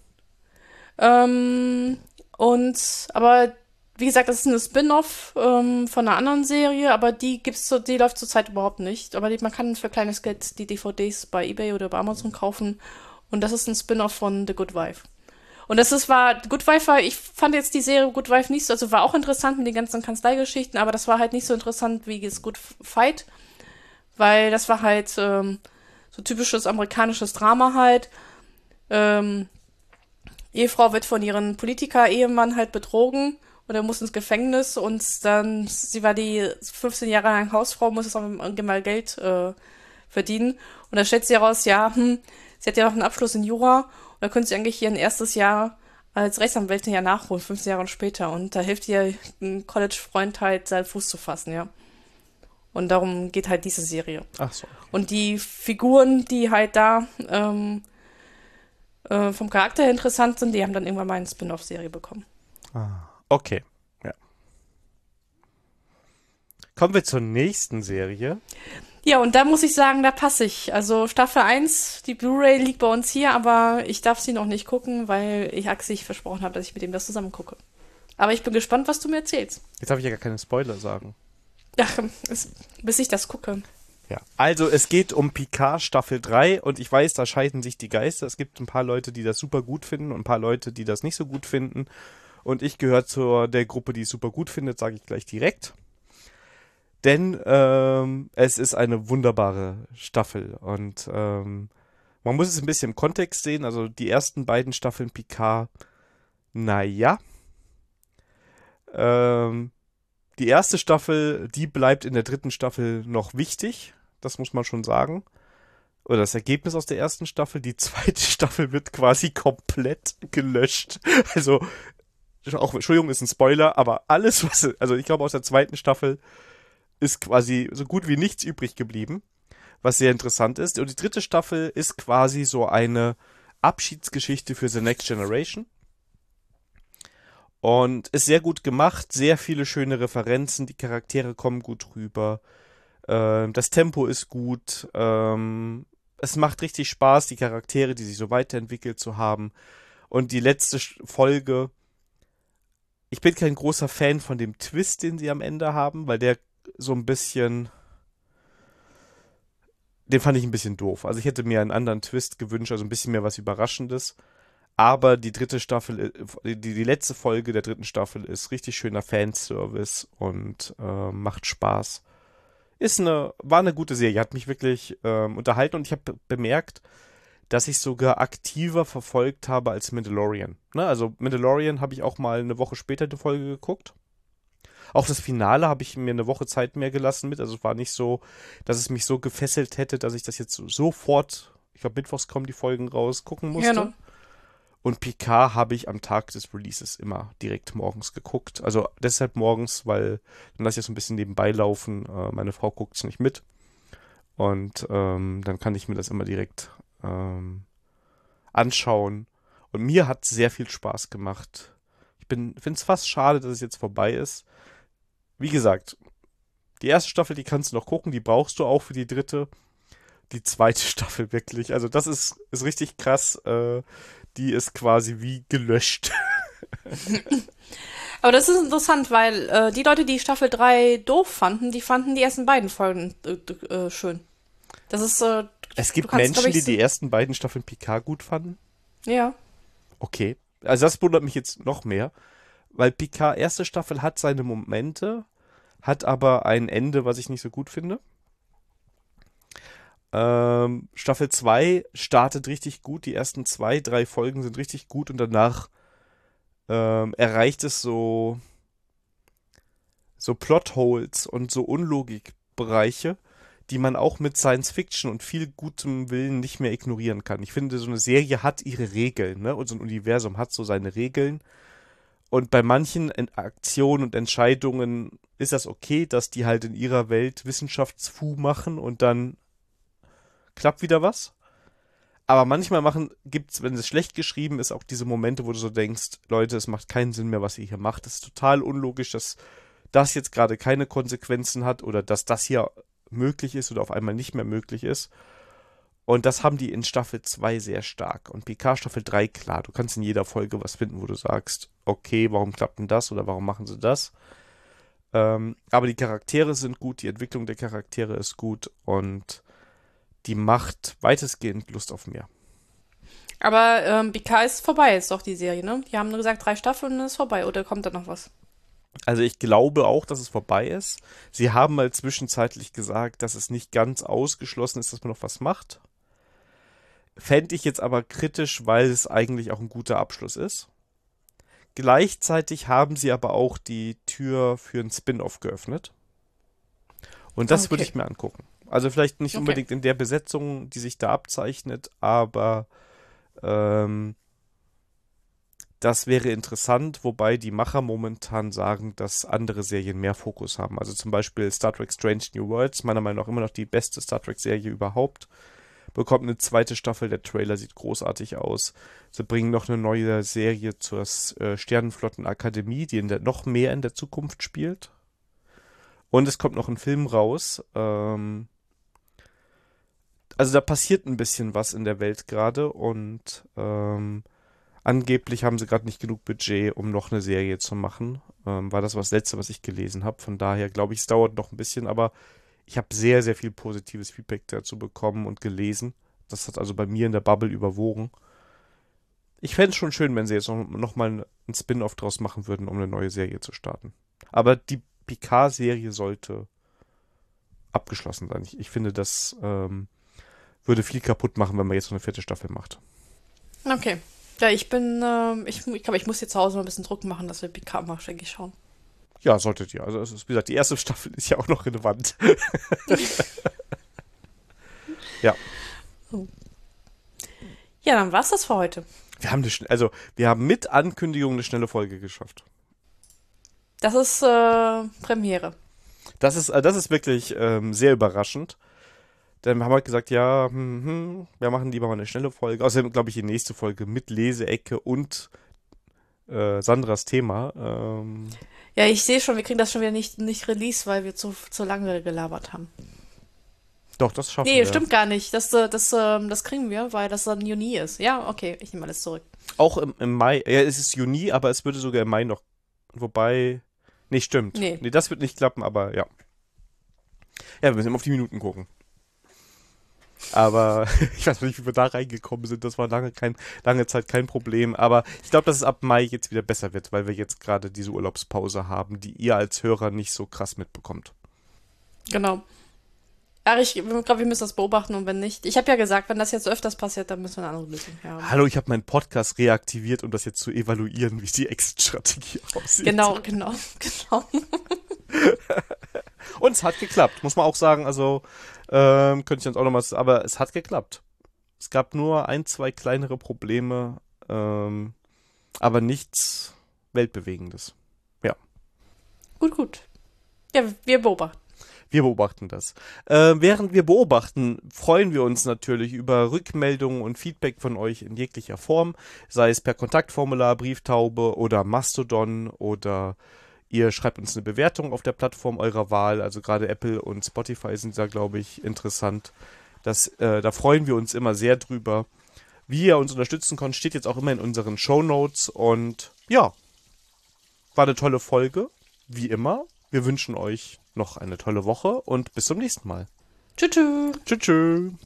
Aber wie gesagt, das ist eine Spin-off von einer anderen Serie, aber die läuft zurzeit überhaupt nicht. Aber man kann für kleines Geld die DVDs bei eBay oder bei Amazon kaufen. Und das ist ein Spin-off von The Good Wife. Und Good Wife ich fand jetzt die Serie Good Wife nicht so, also war auch interessant mit den ganzen Kanzleigeschichten, aber das war halt nicht so interessant wie das Good Fight, weil das war halt so typisches amerikanisches Drama halt. Ehefrau wird von ihrem Politiker-Ehemann halt betrogen und er muss ins Gefängnis und dann, sie war die 15 Jahre lang Hausfrau, muss jetzt auch mal Geld verdienen. Und dann stellt sie heraus, ja, sie hat ja noch einen Abschluss in Jura und da könnte sie eigentlich ihr erstes Jahr als Rechtsanwältin ja nachholen, 15 Jahre später. Und da hilft ihr ein College-Freund halt, seinen Fuß zu fassen, ja. Und darum geht halt diese Serie. ach so. Und die Figuren, die halt da vom Charakter her interessant sind, die haben dann irgendwann mal eine Spin-off-Serie bekommen. Okay, ja. Kommen wir zur nächsten Serie. Ja, und da muss ich sagen, da passe ich. Also Staffel 1, die Blu-ray liegt bei uns hier, aber ich darf sie noch nicht gucken, weil ich Axel versprochen habe, dass ich mit ihm das zusammen gucke. Aber ich bin gespannt, was du mir erzählst. Jetzt darf ich ja gar keine Spoiler sagen. Ach, bis ich das gucke. Ja, also es geht um Picard Staffel 3 und ich weiß, da scheiden sich die Geister. Es gibt ein paar Leute, die das super gut finden und ein paar Leute, die das nicht so gut finden. Und ich gehöre zu der Gruppe, die es super gut findet, sage ich gleich direkt. Denn es ist eine wunderbare Staffel und man muss es ein bisschen im Kontext sehen. Also die ersten beiden Staffeln Picard, naja. Die erste Staffel, die bleibt in der dritten Staffel noch wichtig. Das muss man schon sagen. Oder das Ergebnis aus der ersten Staffel. Die zweite Staffel wird quasi komplett gelöscht. Also, auch, Entschuldigung, ist ein Spoiler, aber alles, also ich glaube, aus der zweiten Staffel ist quasi so gut wie nichts übrig geblieben. Was sehr interessant ist. Und die dritte Staffel ist quasi so eine Abschiedsgeschichte für The Next Generation. Und ist sehr gut gemacht, sehr viele schöne Referenzen, die Charaktere kommen gut rüber, das Tempo ist gut, es macht richtig Spaß, die Charaktere, die sich so weiterentwickelt zu haben. Und die letzte Folge, ich bin kein großer Fan von dem Twist, den sie am Ende haben, weil der so ein bisschen, den fand ich ein bisschen doof. Also ich hätte mir einen anderen Twist gewünscht, also ein bisschen mehr was Überraschendes. Aber die dritte Staffel, die letzte Folge der dritten Staffel ist richtig schöner Fanservice und macht Spaß. War eine gute Serie, hat mich wirklich unterhalten und ich habe bemerkt, dass ich sogar aktiver verfolgt habe als Mandalorian. Ne? Also Mandalorian habe ich auch mal eine Woche später die Folge geguckt. Auch das Finale habe ich mir eine Woche Zeit mehr gelassen mit. Also es war nicht so, dass es mich so gefesselt hätte, dass ich das jetzt sofort, ich glaube mittwochs kommen die Folgen raus, gucken musste. Genau. Und Picard habe ich am Tag des Releases immer direkt morgens geguckt. Also deshalb morgens, weil dann lasse ich so ein bisschen nebenbei laufen. Meine Frau guckt es nicht mit. Und dann kann ich mir das immer direkt anschauen. Und mir hat sehr viel Spaß gemacht. Ich finde es fast schade, dass es jetzt vorbei ist. Wie gesagt, die erste Staffel, die kannst du noch gucken. Die brauchst du auch für die dritte. Die zweite Staffel wirklich. Also das ist richtig krass. Die ist quasi wie gelöscht. Aber das ist interessant, weil die Leute, die Staffel 3 doof fanden, die fanden die ersten beiden Folgen schön. Das ist es gibt Menschen, die die ersten beiden Staffeln Picard gut fanden? Ja. Okay. Also das wundert mich jetzt noch mehr, weil Picard erste Staffel hat seine Momente, hat aber ein Ende, was ich nicht so gut finde. Staffel 2 startet richtig gut. Die ersten 2-3 Folgen sind richtig gut und danach erreicht es so Plotholes und so Unlogikbereiche, die man auch mit Science Fiction und viel gutem Willen nicht mehr ignorieren kann. Ich finde, so eine Serie hat ihre Regeln, ne? Und so ein Universum hat so seine Regeln. Und bei manchen Aktionen und Entscheidungen ist das okay, dass die halt in ihrer Welt Wissenschaftsfu machen und dann klappt wieder was. Aber manchmal gibt's, wenn es schlecht geschrieben ist, auch diese Momente, wo du so denkst, Leute, es macht keinen Sinn mehr, was ihr hier macht. Es ist total unlogisch, dass das jetzt gerade keine Konsequenzen hat oder dass das hier möglich ist oder auf einmal nicht mehr möglich ist. Und das haben die in Staffel 2 sehr stark. Und PK Staffel 3, klar, du kannst in jeder Folge was finden, wo du sagst, okay, warum klappt denn das oder warum machen sie das? Aber die Charaktere sind gut, die Entwicklung der Charaktere ist gut und die macht weitestgehend Lust auf mehr. Aber BK ist vorbei jetzt doch, die Serie, ne? Die haben nur gesagt, 3 Staffeln und dann ist vorbei. Oder kommt da noch was? Also ich glaube auch, dass es vorbei ist. Sie haben mal zwischenzeitlich gesagt, dass es nicht ganz ausgeschlossen ist, dass man noch was macht. Fände ich jetzt aber kritisch, weil es eigentlich auch ein guter Abschluss ist. Gleichzeitig haben sie aber auch die Tür für ein Spin-off geöffnet. Und das würde ich mir angucken. Also vielleicht nicht unbedingt in der Besetzung, die sich da abzeichnet, aber das wäre interessant, wobei die Macher momentan sagen, dass andere Serien mehr Fokus haben. Also zum Beispiel Star Trek Strange New Worlds, meiner Meinung nach immer noch die beste Star Trek-Serie überhaupt, bekommt eine zweite Staffel, der Trailer sieht großartig aus. Sie bringen noch eine neue Serie zur Sternenflottenakademie, die noch mehr in der Zukunft spielt. Und es kommt noch ein Film raus. Also da passiert ein bisschen was in der Welt gerade und angeblich haben sie gerade nicht genug Budget, um noch eine Serie zu machen. War das Letzte, was ich gelesen habe. Von daher glaube ich, es dauert noch ein bisschen, aber ich habe sehr, sehr viel positives Feedback dazu bekommen und gelesen. Das hat also bei mir in der Bubble überwogen. Ich fände es schon schön, wenn sie jetzt noch mal einen Spin-off draus machen würden, um eine neue Serie zu starten. Aber die Picard-Serie sollte abgeschlossen sein. Ich finde, das würde viel kaputt machen, wenn man jetzt noch eine 4. Staffel macht. Okay. Ja, ich glaube, ich muss jetzt zu Hause mal ein bisschen Druck machen, dass wir Picard mal wirklich schauen. Ja, solltet ihr. Also, es ist, wie gesagt, die erste Staffel ist ja auch noch relevant. Ja. Ja, dann war's das für heute. Wir haben mit Ankündigung eine schnelle Folge geschafft. Das ist Premiere. Das ist wirklich sehr überraschend. Denn wir haben halt gesagt, ja, wir machen lieber mal eine schnelle Folge. Außerdem, glaube ich, die nächste Folge mit Leseecke und Sandras Thema. Ja, ich sehe schon, wir kriegen das schon wieder nicht release, weil wir zu lange gelabert haben. Doch, das schaffen wir. Nee, stimmt gar nicht. Das kriegen wir, weil das dann Juni ist. Ja, okay, ich nehme alles zurück. Auch im Mai. Ja, es ist Juni, aber es würde sogar im Mai noch. Wobei. Nee, stimmt. Nee, das wird nicht klappen, aber ja. Ja, wir müssen immer auf die Minuten gucken. Aber ich weiß nicht, wie wir da reingekommen sind. Das war lange Zeit kein Problem. Aber ich glaube, dass es ab Mai jetzt wieder besser wird, weil wir jetzt gerade diese Urlaubspause haben, die ihr als Hörer nicht so krass mitbekommt. Genau. Ja, ich glaube, wir müssen das beobachten und wenn nicht. Ich habe ja gesagt, wenn das jetzt öfters passiert, dann müssen wir eine andere Lösung haben. Hallo, ich habe meinen Podcast reaktiviert, um das jetzt zu evaluieren, wie die Exit-Strategie aussieht. Genau. Und es hat geklappt, muss man auch sagen. Also, könnte ich uns auch nochmal, aber es hat geklappt. Es gab nur 1, 2 kleinere Probleme, aber nichts Weltbewegendes. Ja. Gut. Ja, wir beobachten. Wir beobachten das. Während wir beobachten, freuen wir uns natürlich über Rückmeldungen und Feedback von euch in jeglicher Form, sei es per Kontaktformular, Brieftaube oder Mastodon oder ihr schreibt uns eine Bewertung auf der Plattform eurer Wahl, also gerade Apple und Spotify sind da, glaube ich, interessant. Da freuen wir uns immer sehr drüber. Wie ihr uns unterstützen könnt, steht jetzt auch immer in unseren Shownotes und ja, war eine tolle Folge, wie immer. Wir wünschen euch noch eine tolle Woche und bis zum nächsten Mal. Tschüss. Tschüss.